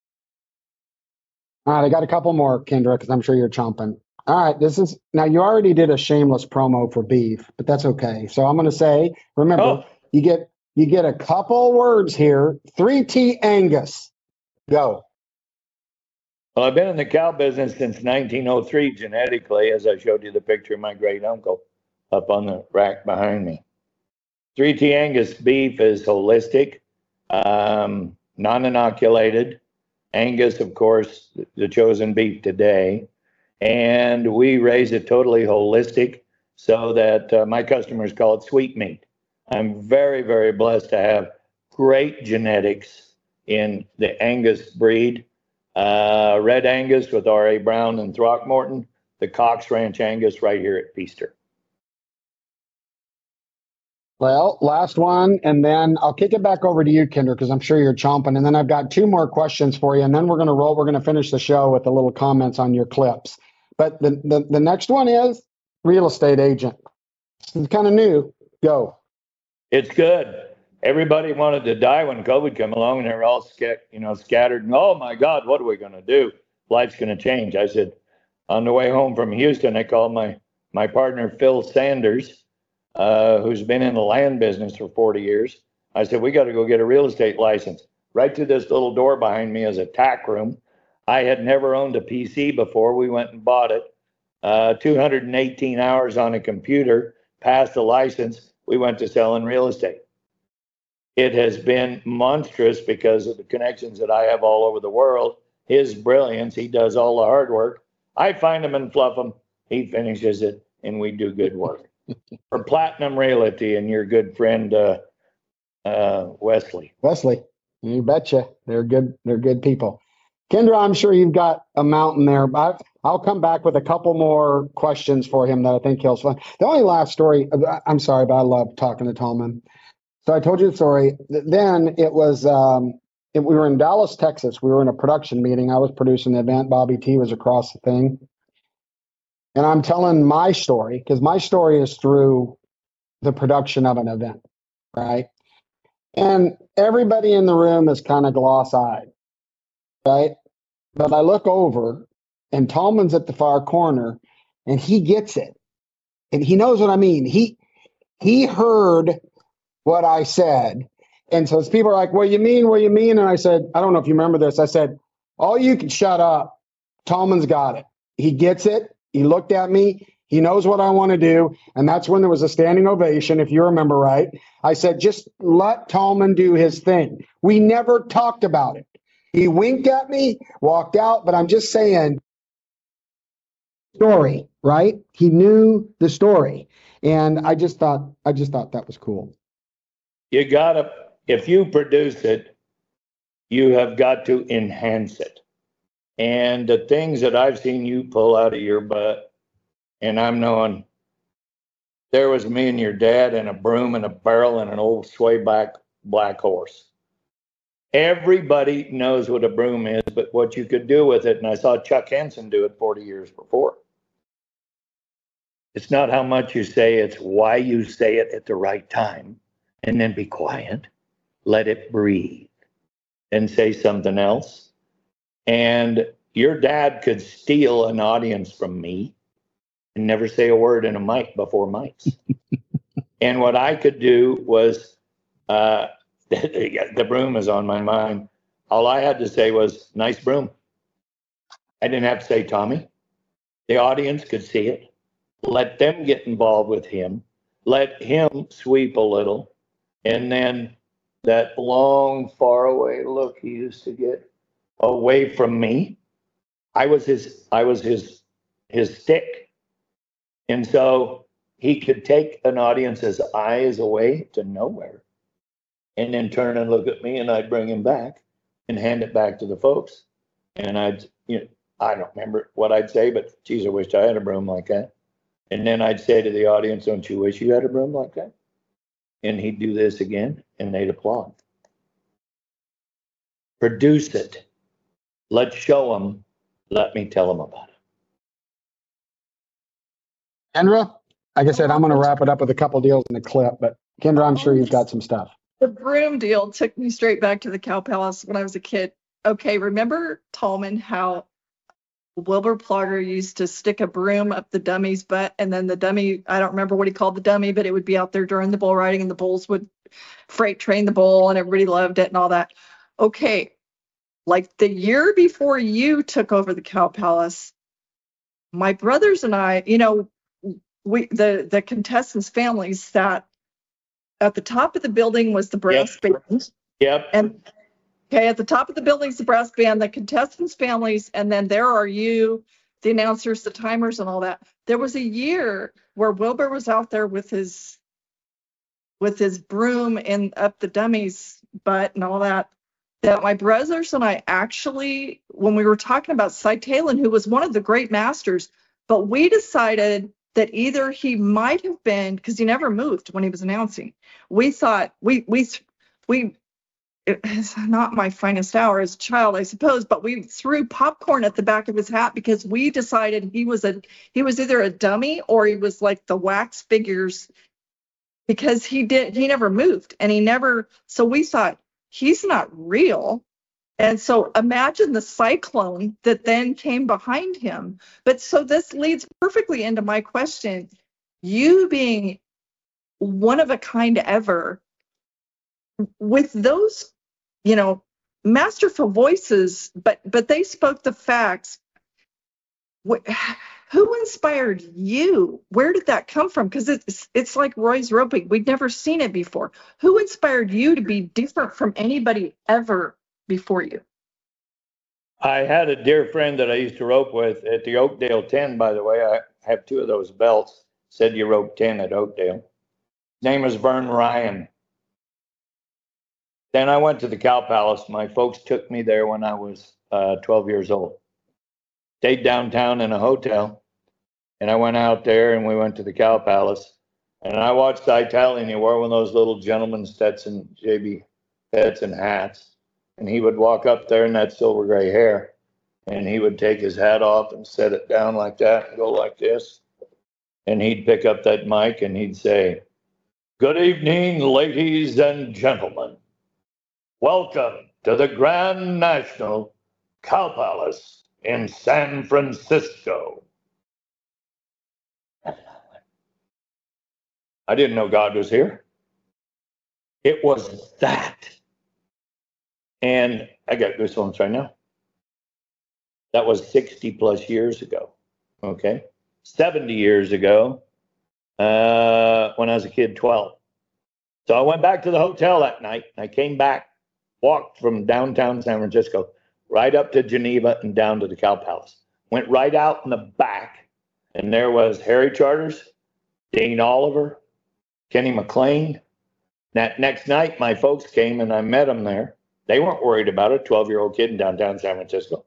All right, I got a couple more, Kendra, because I'm sure you're chomping. All right, now you already did a shameless promo for beef, but that's okay. So I'm going to say, remember, Oh, you get a couple words here. 3T Angus, go. well, I've been in the cow business since 1903 genetically, as I showed you the picture of my great uncle up on the rack behind me. 3T Angus beef is holistic, non-inoculated. Angus, of course, the chosen beef today. And we raise it totally holistic so that my customers call it sweet meat. I'm very, very blessed to have great genetics in the Angus breed. Red Angus with R.A. Brown and Throckmorton, the Cox Ranch Angus right here at Feaster. Well, last one, and then I'll kick it back over to you, Kendra, because I'm sure you're chomping. And then I've got two more questions for you, and then we're going to roll. We're going to finish the show with the little comments on your clips. But the next one is real estate agent. It's kind of new. Go. It's good. Everybody wanted to die when COVID came along, and they were all scattered. And oh my God, what are we going to do? Life's going to change. I said, on the way home from Houston, I called my partner Phil Sanders, who's been in the land business for 40 years. I said, we got to go get a real estate license. Right through this little door behind me is a tack room. I had never owned a PC before. We went and bought it. 218 hours on a computer, passed the license. We went to selling real estate. It has been monstrous because of the connections that I have all over the world. His brilliance, he does all the hard work. I find him and fluff him. He finishes it, and we do good work. For Platinum Realty and your good friend Wesley. Wesley, you betcha. They're good people. Kendra, I'm sure you've got a mountain there. But I'll come back with a couple more questions for him that I think he'll find. The only last story, I'm sorry, but I love talking to Tallman. So I told you the story. Then it was, we were in Dallas, Texas. We were in a production meeting. I was producing the event. Bobby T was across the thing. And I'm telling my story because my story is through the production of an event, right? And everybody in the room is kind of gloss-eyed, right? But I look over and Tallman's at the far corner and he gets it. And he knows what I mean. He heard what I said. And so people are like, what do you mean? What do you mean? And I said, I don't know if you remember this. I said, all you can shut up. Tallman's got it. He gets it. He looked at me. He knows what I want to do. And that's when there was a standing ovation, if you remember right. I said, just let Tallman do his thing. We never talked about it. He winked at me, walked out, but I'm just saying, story, right? He knew the story. And I just thought that was cool. You gotta, if you produce it, you have got to enhance it. And the things that I've seen you pull out of your butt, and I'm knowing there was me and your dad and a broom and a barrel and an old swayback black horse. Everybody knows what a broom is, but what you could do with it, and I saw Chuck Henson do it 40 years before. It's not how much you say, it's why you say it at the right time. And then be quiet, let it breathe, and say something else. And your dad could steal an audience from me and never say a word in a mic before mics. And what I could do was, the broom is on my mind. All I had to say was, nice broom. I didn't have to say, Tommy. The audience could see it. Let them get involved with him. Let him sweep a little. And then that long, far away look he used to get away from me. I was his stick. And so he could take an audience's eyes away to nowhere and then turn and look at me, and I'd bring him back and hand it back to the folks. And I don't remember what I'd say, but geez, I wished I had a broom like that. And then I'd say to the audience, don't you wish you had a broom like that? And he'd do this again, and they'd applaud. Produce it. Let's show them. Let me tell them about it. Kendra, like I said, I'm going to wrap it up with a couple deals in the clip, but Kendra, I'm sure you've got some stuff. The broom deal took me straight back to the Cow Palace when I was a kid. Okay, remember, Tallman, how Wilbur Plugger used to stick a broom up the dummy's butt, and then the dummy, I don't remember what he called the dummy, but it would be out there during the bull riding, and the bulls would freight train the bull, and everybody loved it and all that. Okay, like the year before you took over the Cow Palace, my brothers and I, the contestants' families sat at the top of the building was the brass band. Yep. And okay, at the top of the building is the brass band, the contestants' families, and then there are you, the announcers, the timers, and all that. There was a year where Wilbur was out there with his broom and up the dummy's butt and all that. That my brothers and I actually, when we were talking about Cy Talon, who was one of the great masters, but we decided that either he might have been, because he never moved when he was announcing. We thought it's not my finest hour as a child, I suppose, but we threw popcorn at the back of his hat because we decided he was either a dummy or he was like the wax figures, because he never moved so we thought he's not real. And so imagine the cyclone that then came behind him. But so this leads perfectly into my question. You being one of a kind ever, with those, masterful voices, but they spoke the facts. Who inspired you? Where did that come from? Because it's like Roy's roping. We'd never seen it before. Who inspired you to be different from anybody ever before you? I had a dear friend that I used to rope with at the Oakdale 10, by the way. I have 2 of those belts. Said you rope 10 at Oakdale. His name was Vern Ryan. Then I went to the Cow Palace. My folks took me there when I was 12 years old. Stayed downtown in a hotel, and I went out there and we went to the Cow Palace. And I watched Cy Talon. He wore one of those little gentleman Stetson, JB Stetson hats. And he would walk up there in that silver gray hair, and he would take his hat off and set it down like that and go like this. And he'd pick up that mic and he'd say, "Good evening, ladies and gentlemen. Welcome to the Grand National Cow Palace in San Francisco." I didn't know God was here. It was that. And I got goosebumps right now. That was 60 plus years ago. Okay. 70 years ago, when I was a kid, 12. So I went back to the hotel that night. I came back, walked from downtown San Francisco right up to Geneva and down to the Cow Palace. Went right out in the back, and there was Harry Charters, Dean Oliver, Kenny McLean. That next night, my folks came and I met them there. They weren't worried about it, 12-year-old kid in downtown San Francisco.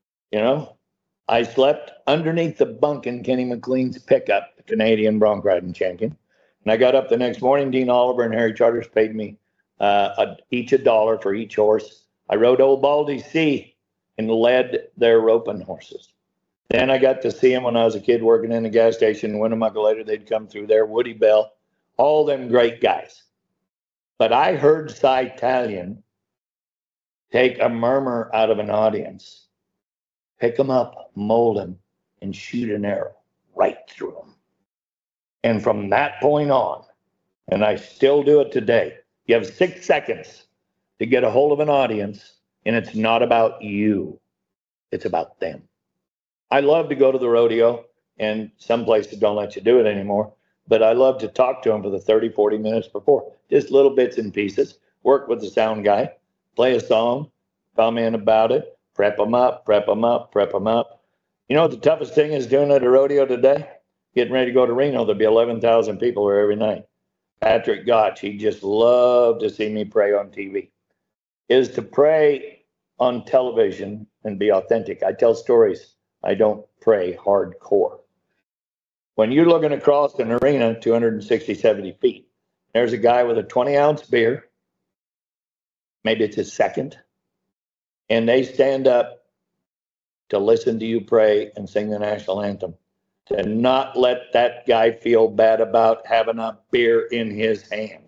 I slept underneath the bunk in Kenny McLean's pickup, the Canadian bronc riding champion. And I got up the next morning. Dean Oliver and Harry Charters paid me each $1 for each horse. I rode Old Baldy C and led their roping horses. Then I got to see him when I was a kid working in a gas station. Winnemucca later, they'd come through there. Woody Bell, all them great guys. But I heard Cy Talon take a murmur out of an audience, pick them up, mold them, and shoot an arrow right through them. And from that point on, and I still do it today, you have 6 seconds to get a hold of an audience, and it's not about you. It's about them. I love to go to the rodeo, and some places don't let you do it anymore, but I love to talk to them for the 30, 40 minutes before, just little bits and pieces, work with the sound guy, play a song, comment about it, prep them up, prep them up, prep them up. You know what the toughest thing is doing at a rodeo today? Getting ready to go to Reno. There'll be 11,000 people there every night. Patrick Gotch, he just loved to see me pray on TV, is to pray on television and be authentic. I tell stories. I don't pray hardcore. When you're looking across an arena, 260, 70 feet, there's a guy with a 20-ounce beer. Maybe it's his second. And they stand up to listen to you pray and sing the national anthem. To not let that guy feel bad about having a beer in his hand.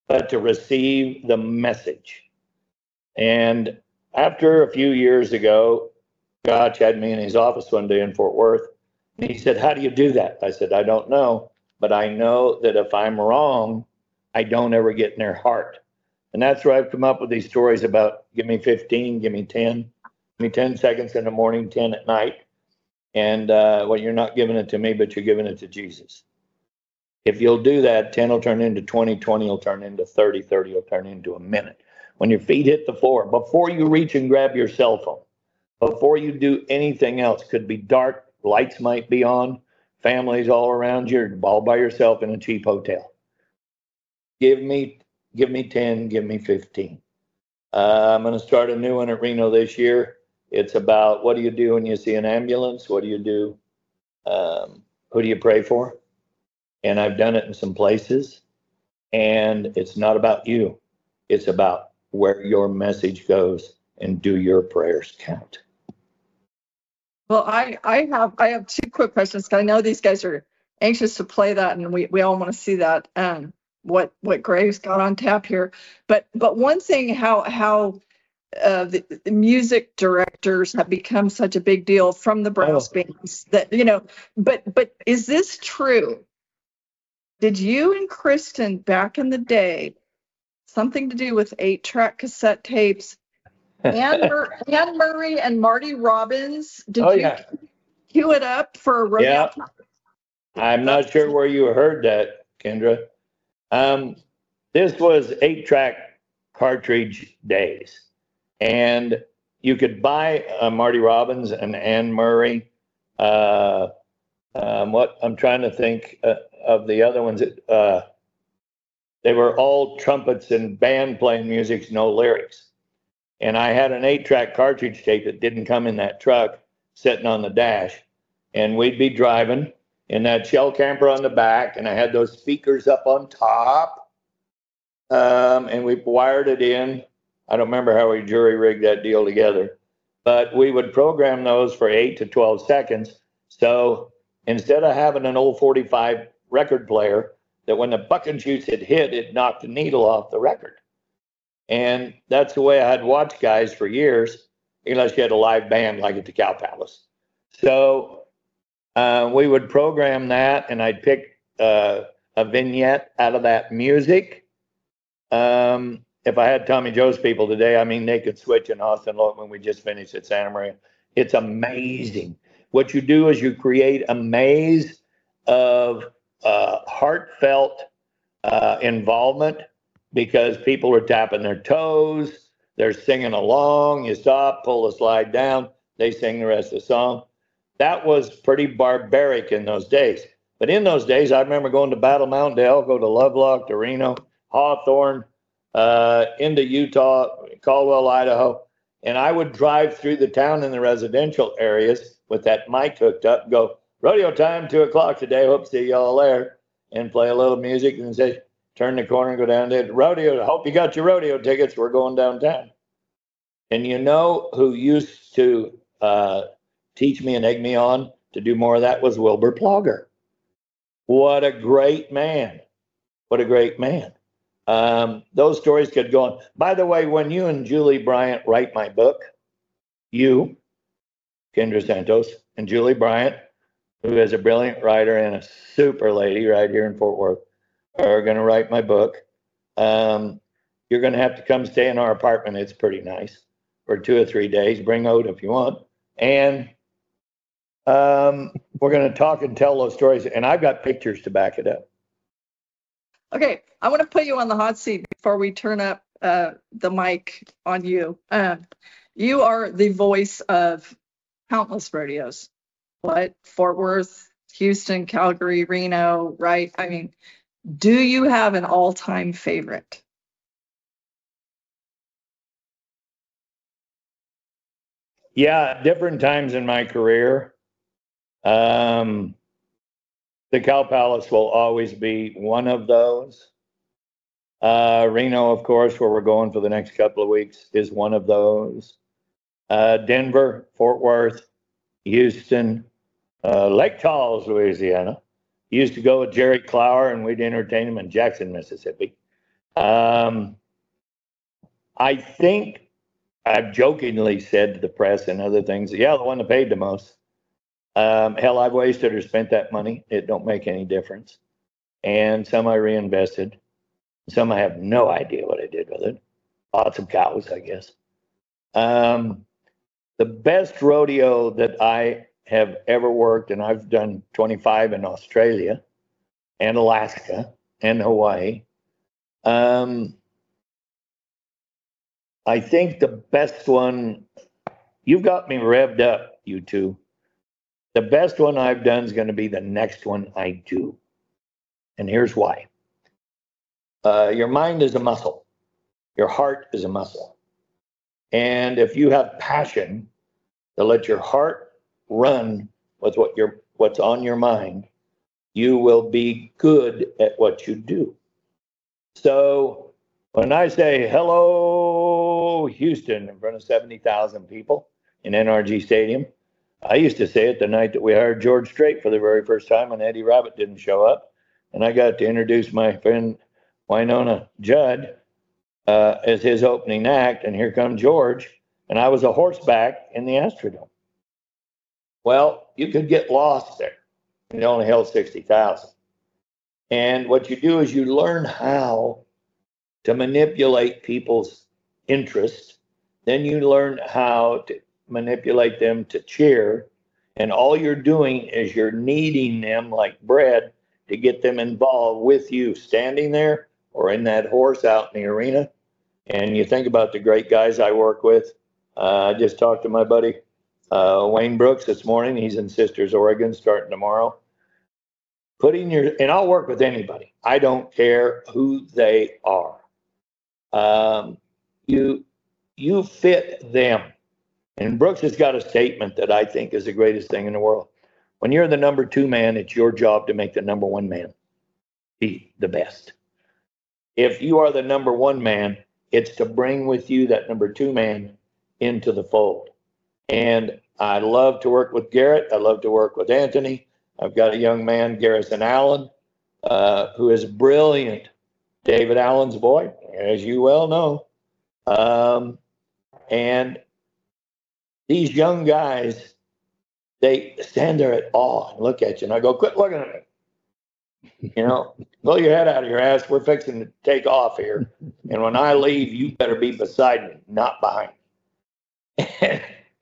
but to receive the message. And after a few years ago, Gotch had me in his office one day in Fort Worth, and he said, "How do you do that?" I said, "I don't know, but I know that if I'm wrong, I don't ever get in their heart." And that's where I've come up with these stories about give me 15, give me 10, give me 10 seconds in the morning, 10 at night. And well, you're not giving it to me, but you're giving it to Jesus. If you'll do that, 10 will turn into 20, 20 will turn into 30, 30 will turn into a minute. When your feet hit the floor, before you reach and grab your cell phone, before you do anything else, could be dark, lights might be on, families all around you, you're all by yourself in a cheap hotel. Give me 10, give me 15. I'm going to start a new one at Reno this year. It's about what do you do when you see an ambulance? What do you do? Who do you pray for? And I've done it in some places. And it's not about you. It's about where your message goes, and do your prayers count? Well, I have two quick questions, because I know these guys are anxious to play that, and we all want to see that. What Graves got on tap here, but one thing, how the music directors have become such a big deal from the brass bands, that but is this true? Did you and Kristen back in the day something to do with 8-track cassette tapes? Anne Murray and Marty Robbins, did you cue it up for a rodeo? Yeah, I'm not sure where you heard that, Kendra. This was 8-track cartridge days, and you could buy Marty Robbins and Anne Murray. What I'm trying to think of the other ones. They were all trumpets and band playing music, no lyrics. And I had an 8-track cartridge tape that didn't come in that truck, sitting on the dash, and we'd be driving in that shell camper on the back, and I had those speakers up on top, and we wired it in. I don't remember how we jury rigged that deal together, but we would program those for 8 to 12 seconds. So instead of having an old 45 record player that when the buck and shoots had hit, it knocked the needle off the record. And that's the way I had watched guys for years, unless you had a live band like at the Cow Palace. So we would program that, and I'd pick a vignette out of that music. If I had Tommy Joe's people today, I mean, they could switch in Austin when we just finished at Santa Maria. It's amazing. What you do is you create a maze of heartfelt involvement, because people are tapping their toes, they're singing along, you stop, pull the slide down, they sing the rest of the song. That was pretty barbaric in those days. But in those days, I remember going to Battle Mountain Dale, go to Lovelock, to Reno, Hawthorne, into Utah, Caldwell, Idaho, and I would drive through the town in the residential areas with that mic hooked up, go, rodeo time, 2 o'clock today, hope to see y'all there, and play a little music and say, turn the corner and go down to the rodeo. I hope you got your rodeo tickets. We're going downtown. And you know who used to teach me and egg me on to do more of that was Wilbur Plogger. What a great man. What a great man. Those stories could go on. By the way, when you and Julie Bryant write my book, you, Kendra Santos, and Julie Bryant, who is a brilliant writer and a super lady right here in Fort Worth, are going to write my book. You're going to have to come stay in our apartment. It's pretty nice for 2 or 3 days. Bring Oda if you want. And we're going to talk and tell those stories. And I've got pictures to back it up. Okay, I want to put you on the hot seat before we turn up the mic on you. You are the voice of countless rodeos. What? Fort Worth, Houston, Calgary, Reno, right? I mean, do you have an all-time favorite? Yeah, different times in my career. The Cow Palace will always be one of those. Reno, of course, where we're going for the next couple of weeks, is one of those. Denver, Fort Worth, Houston, Lake Charles, Louisiana. Used to go with Jerry Clower, and we'd entertain him in Jackson, Mississippi. I think I've jokingly said to the press and other things, yeah, the one that paid the most. Hell, I've wasted or spent that money. It don't make any difference. And some I reinvested. Some I have no idea what I did with it. Lots of cows, I guess. The best rodeo that I have ever worked, and I've done 25 in Australia and Alaska and Hawaii. I think the best one, you've got me revved up, you two. The best one I've done is going to be the next one I do. And here's why. Your mind is a muscle. Your heart is a muscle. And if you have passion to let your heart run with what's on your mind, you will be good at what you do. So when I say hello, Houston, in front of 70,000 people in NRG Stadium, I used to say it the night that we hired George Strait for the very first time when Eddie Rabbitt didn't show up. And I got to introduce my friend Winona Judd as his opening act. And here comes George. And I was a horseback in the Astrodome. Well, you could get lost there. It only held 60,000. And what you do is you learn how to manipulate people's interest. Then you learn how to manipulate them to cheer. And all you're doing is you're kneading them like bread to get them involved with you, standing there or in that horse out in the arena. And you think about the great guys I work with. I just talked to my buddy Wayne Brooks this morning. He's in Sisters, Oregon, starting tomorrow. And I'll work with anybody. I don't care who they are. You fit them. And Brooks has got a statement that I think is the greatest thing in the world. When you're the number 2 man, it's your job to make the number 1 man be the best. If you are the number 1 man, it's to bring with you that number 2 man into the fold. And I love to work with Garrett. I love to work with Anthony. I've got a young man, Garrison Allen, who is brilliant. David Allen's boy, as you well know. And these young guys, they stand there at awe and look at you. And I go, quit looking at me. Blow your head out of your ass. We're fixing to take off here. And when I leave, you better be beside me, not behind me.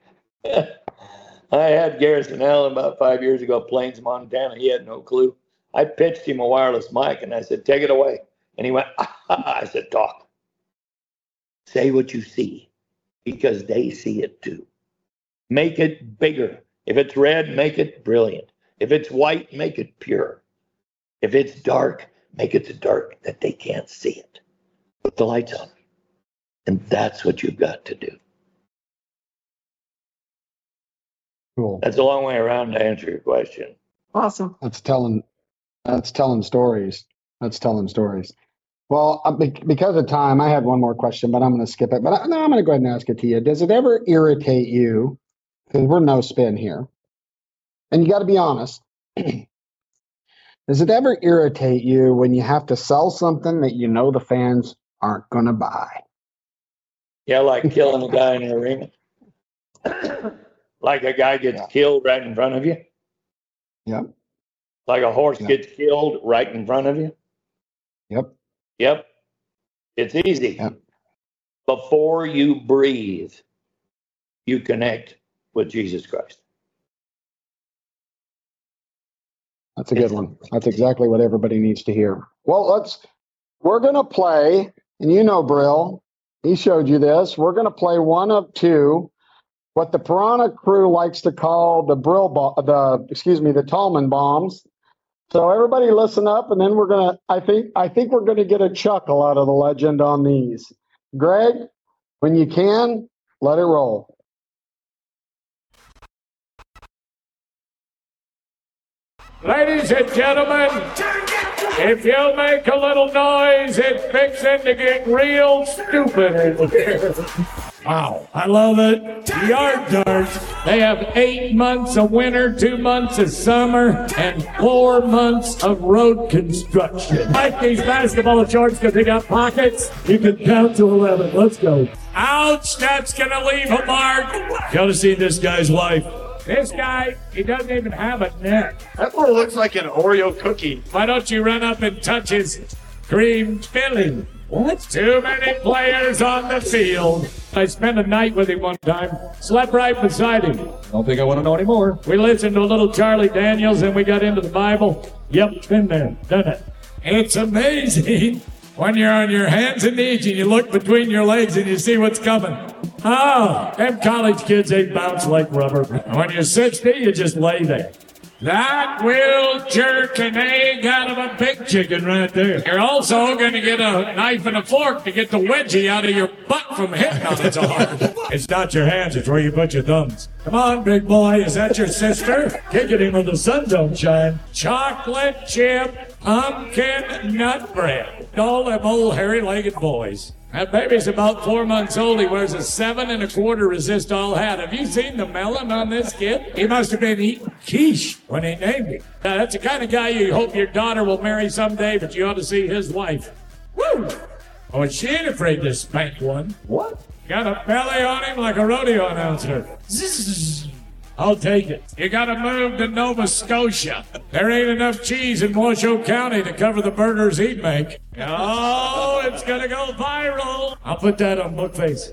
I had Garrison Allen about 5 years ago, Plains, Montana. He had no clue. I pitched him a wireless mic and I said, take it away. And he went, I said, talk. Say what you see because they see it too. Make it bigger. If it's red, make it brilliant. If it's white, make it pure. If it's dark, make it so dark that they can't see it. Put the lights on. And that's what you've got to do. Cool. That's a long way around to answer your question. Awesome. That's telling stories. That's telling stories. Well, because of time, I had one more question, but I'm going to skip it. But I'm going to go ahead and ask it to you. Does it ever irritate you? Because we're no spin here. And you got to be honest. Does it ever irritate you when you have to sell something that you know the fans aren't going to buy? Yeah, like killing a guy in the arena. Like a guy gets killed right in front of you. Yep. Like a horse gets killed right in front of you. Yep. It's easy. Yep. Before you breathe, you connect with Jesus Christ. That's a good one. That's exactly what everybody needs to hear. Well, we're going to play, and Brill, he showed you this. We're going to play one of two, what the Piranha crew likes to call the the Tallman bombs. So everybody listen up, and then I think we're going to get a chuckle out of the legend on these. Greg, when you can, let it roll. Ladies and gentlemen, if you'll make a little noise, it's fixing to get real stupid in here. Wow, I love it. Yard darts. They have 8 months of winter, 2 months of summer, and 4 months of road construction. Like these basketball shorts because they got pockets. You can count to 11. Let's go. Ouch, that's going to leave a mark. Gotta see this guy's life. This guy, he doesn't even have a neck. That one looks like an Oreo cookie. Why don't you run up and touch his cream filling? What? Too many players on the field. I spent a night with him one time. Slept right beside him. Don't think I want to know anymore. We listened to a little Charlie Daniels and we got into the Bible. Yep, been there, done it. It's amazing when you're on your hands and knees and you look between your legs and you see what's coming. Oh, them college kids, they bounce like rubber. When you're 60, you just lay there. That will jerk an egg out of a big chicken right there. You're also going to get a knife and a fork to get the wedgie out of your butt from hitting on it so hard. It's not your hands, it's where you put your thumbs. Come on, big boy, is that your sister? Kick it in when the sun don't shine. Chocolate chip pumpkin nut bread. All them old hairy-legged boys. That baby's about 4 months old. He wears a 7 1/4 resist all hat. Have you seen the melon on this kid? He must have been eating quiche when he named him. That's the kind of guy you hope your daughter will marry someday, but you ought to see his wife. Woo! Oh, and she ain't afraid to spank one. What? Got a belly on him like a rodeo announcer. Zzz. I'll take it. You gotta move to Nova Scotia. There ain't enough cheese in Washoe County to cover the burgers he'd make. Oh, it's gonna go viral. I'll put that on Bookface.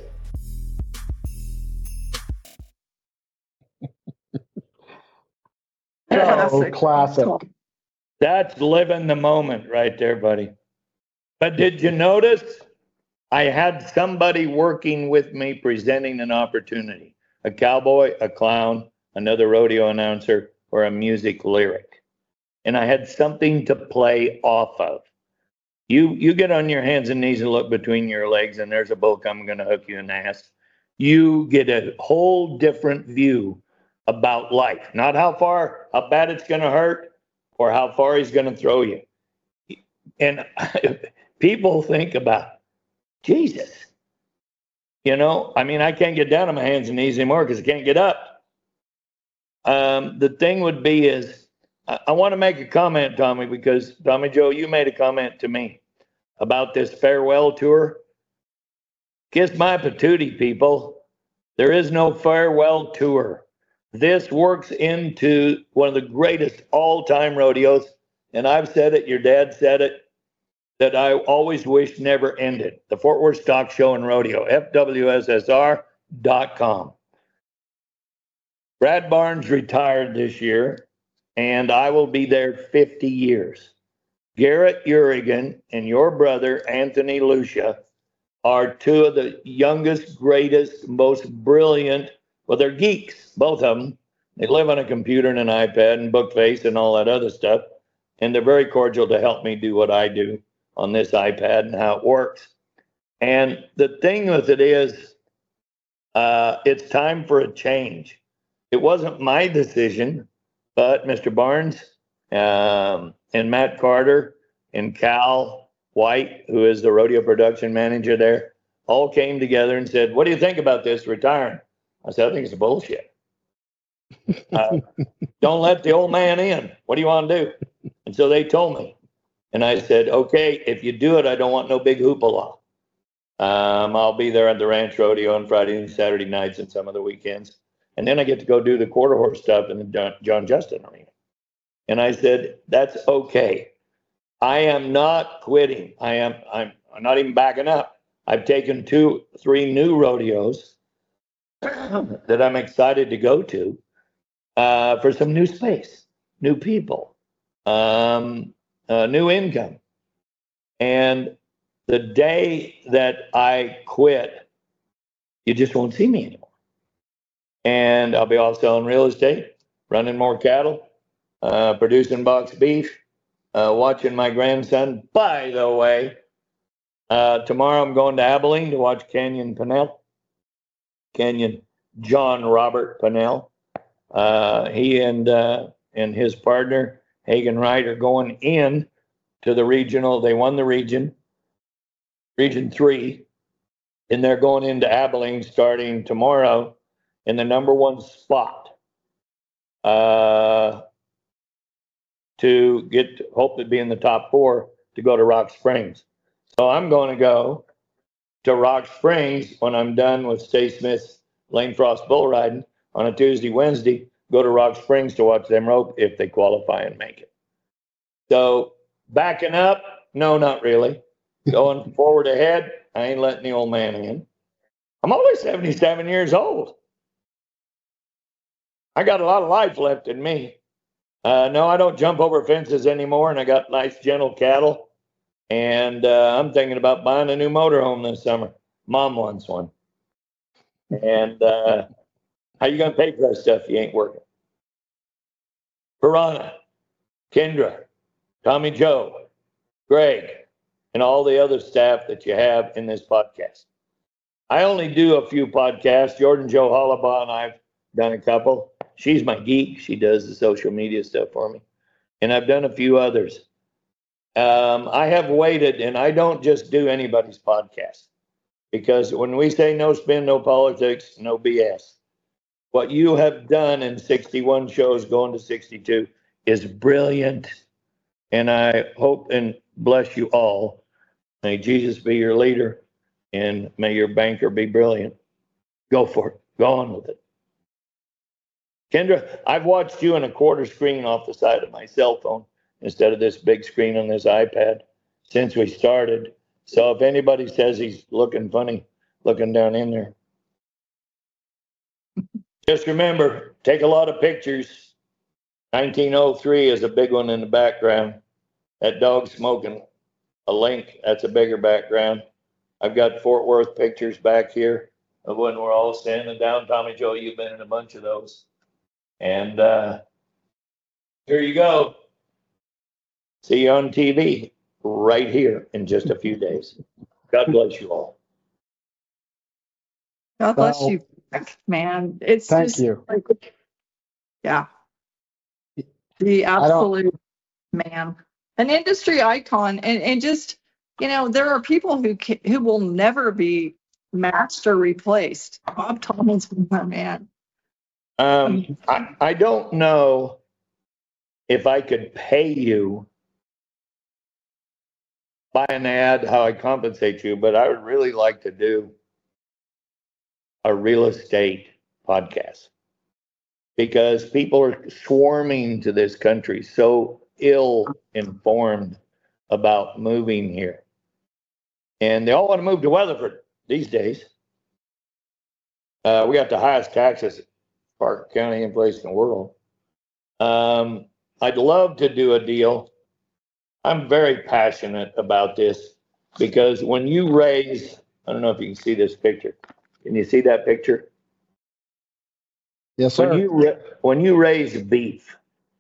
Oh, classic. That's living the moment right there, buddy. But did you notice I had somebody working with me presenting an opportunity? A cowboy, a clown, another rodeo announcer, or a music lyric. And I had something to play off of. You get on your hands and knees and look between your legs, and there's a bull coming, going to hook you in the ass. You get a whole different view about life. Not how bad it's going to hurt, or how far he's going to throw you. And people think about, Jesus. You know, I mean, I can't get down on my hands and knees anymore because I can't get up. The thing would be is, I want to make a comment, Tommy, because Tommy Joe, you made a comment to me about this farewell tour. Kiss my patootie, people. There is no farewell tour. This works into one of the greatest all-time rodeos, and I've said it, your dad said it, that I always wish never ended. The Fort Worth Stock Show and Rodeo, FWSSR.com. Brad Barnes retired this year, and I will be there 50 years. Garrett Urigan and your brother, Anthony Lucia, are two of the youngest, greatest, most brilliant, well, they're geeks, both of them. They live on a computer and an iPad and Bookface and all that other stuff, and they're very cordial to help me do what I do on this iPad and how it works. And the thing with it is, it's time for a change. It wasn't my decision, but Mr. Barnes and Matt Carter and Cal White, who is the rodeo production manager there, all came together and said, what do you think about this retiring? I said, I think it's bullshit. Don't let the old man in. What do you want to do? And so they told me. And I said, okay, if you do it, I don't want no big hoopla. I'll be there at the Ranch Rodeo on Friday and Saturday nights and some of the weekends. And then I get to go do the quarter horse stuff in the John Justin Arena. And I said, that's okay. I am not quitting. I'm not even backing up. I've taken 2-3 new rodeos that I'm excited to go to for some new space, new people, new income. And the day that I quit, you just won't see me anymore. And I'll be off selling real estate, running more cattle, producing boxed beef, watching my grandson. By the way, tomorrow I'm going to Abilene to watch Canyon John Robert Pennell. He and his partner, Hagen Wright, are going in to the regional. They won the region 3, And they're going into Abilene starting tomorrow in the number one spot to hope to be in the top 4 to go to Rock Springs. So I'm going to go to Rock Springs when I'm done with Stay Smith's Lane Frost bull riding on a Tuesday, Wednesday, go to Rock Springs to watch them rope if they qualify and make it. So backing up, no, not really. Going forward ahead, I ain't letting the old man in. I'm only 77 years old. I got a lot of life left in me. No, I don't jump over fences anymore, and I got nice, gentle cattle. And I'm thinking about buying a new motorhome this summer. Mom wants one. And how you going to pay for that stuff if you ain't working? Piranha, Kendra, Tommy Joe, Greg, and all the other staff that you have in this podcast. I only do a few podcasts. Jordan Joe Hollabaugh and I've done a couple. She's my geek. She does the social media stuff for me. And I've done a few others. I have waited, and I don't just do anybody's podcast. Because when we say no spin, no politics, no BS, what you have done in 61 shows going to 62 is brilliant. And I hope and bless you all. May Jesus be your leader, and may your banker be brilliant. Go for it. Go on with it. Kendra, I've watched you in a quarter screen off the side of my cell phone instead of this big screen on this iPad since we started. So if anybody says he's looking funny, looking down in there, just remember, take a lot of pictures. 1903 is a big one in the background. That dog smoking a link, that's a bigger background. I've got Fort Worth pictures back here of when we're all standing down. Tommy Joe, you've been in a bunch of those. And here you go. See you on TV right here in just a few days. God bless you all. God bless you, man. It's Thank just you. like, yeah, the absolute man, an industry icon, and just, you know, there are people who will never be matched or replaced. Bob Tallman's my man. I don't know if I could pay you by an ad how I compensate you, but I would really like to do a real estate podcast because people are swarming to this country so ill informed about moving here. And they all want to move to Weatherford these days. We got the highest taxes Park County and place in the world. I'd love to do a deal. I'm very passionate about this because when you raise, I don't know if you can see this picture. Can you see that picture? Yes, sir. When you raise beef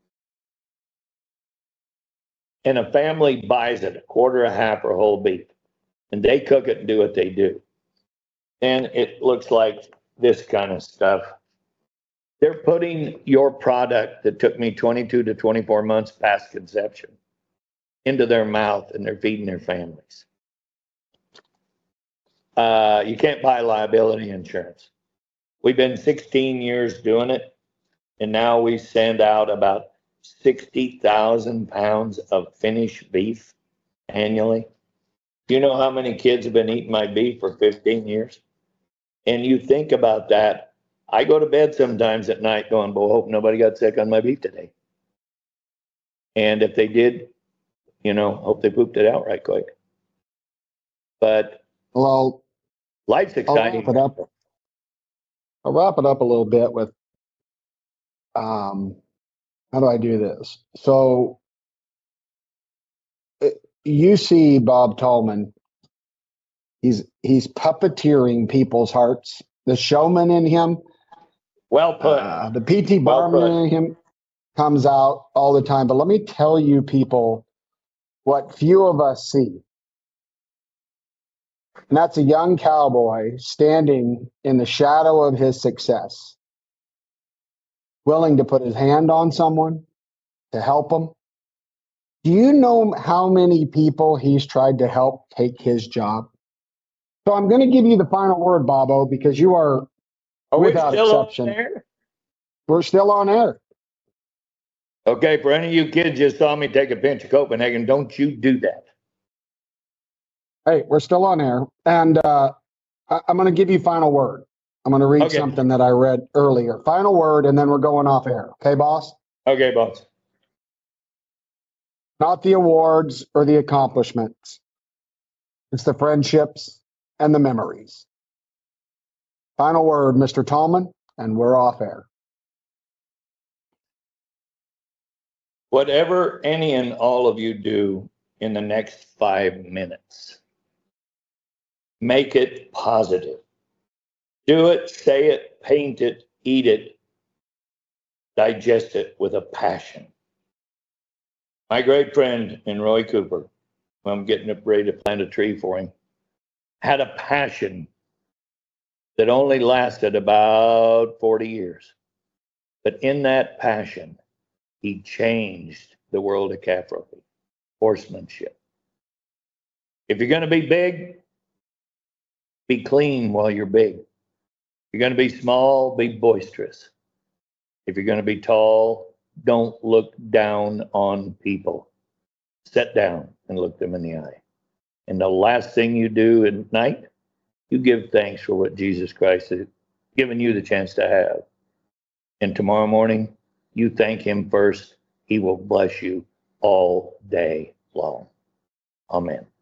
and a family buys it, a quarter, a half, or whole beef, and they cook it and do what they do, and it looks like this kind of stuff. They're putting your product that took me 22 to 24 months past conception into their mouth, and they're feeding their families. You can't buy liability insurance. We've been 16 years doing it, and now we send out about 60,000 pounds of finished beef annually. Do you know how many kids have been eating my beef for 15 years? And you think about that. I go to bed sometimes at night going, well, hope nobody got sick on my beef today. And if they did, you know, hope they pooped it out right quick. But Well, life's exciting. I'll wrap it up a little bit with how do I do this? So you see Bob Tallman, he's puppeteering people's hearts. The showman in him, Well put. the P.T. Barnum in him comes out all the time. But let me tell you, people, what few of us see. And that's a young cowboy standing in the shadow of his success, willing to put his hand on someone to help him. Do you know how many people he's tried to help take his job? So I'm going to give you the final word, Bobo, because you are Are we without still on exception. there? We're still on air. Okay, for any of you kids just saw me take a pinch of Copenhagen, don't you do that. Hey, we're still on air. And I'm going to give you final word. I'm going to read Okay. something that I read earlier. Final word, and then we're going off air. Okay, boss? Okay, boss. Not the awards or the accomplishments. It's the friendships and the memories. Final word, Mr. Tallman, and we're off air. Whatever any and all of you do in the next 5 minutes, make it positive. Do it, say it, paint it, eat it, digest it with a passion. My great friend in Roy Cooper, who I'm getting ready to plant a tree for him, had a passion that only lasted about 40 years. But in that passion, he changed the world of calf roping, horsemanship. If you're going to be big, be clean while you're big. If you're going to be small, be boisterous. If you're going to be tall, don't look down on people. Sit down and look them in the eye. And the last thing you do at night, you give thanks for what Jesus Christ has given you the chance to have. And tomorrow morning, you thank him first. He will bless you all day long. Amen.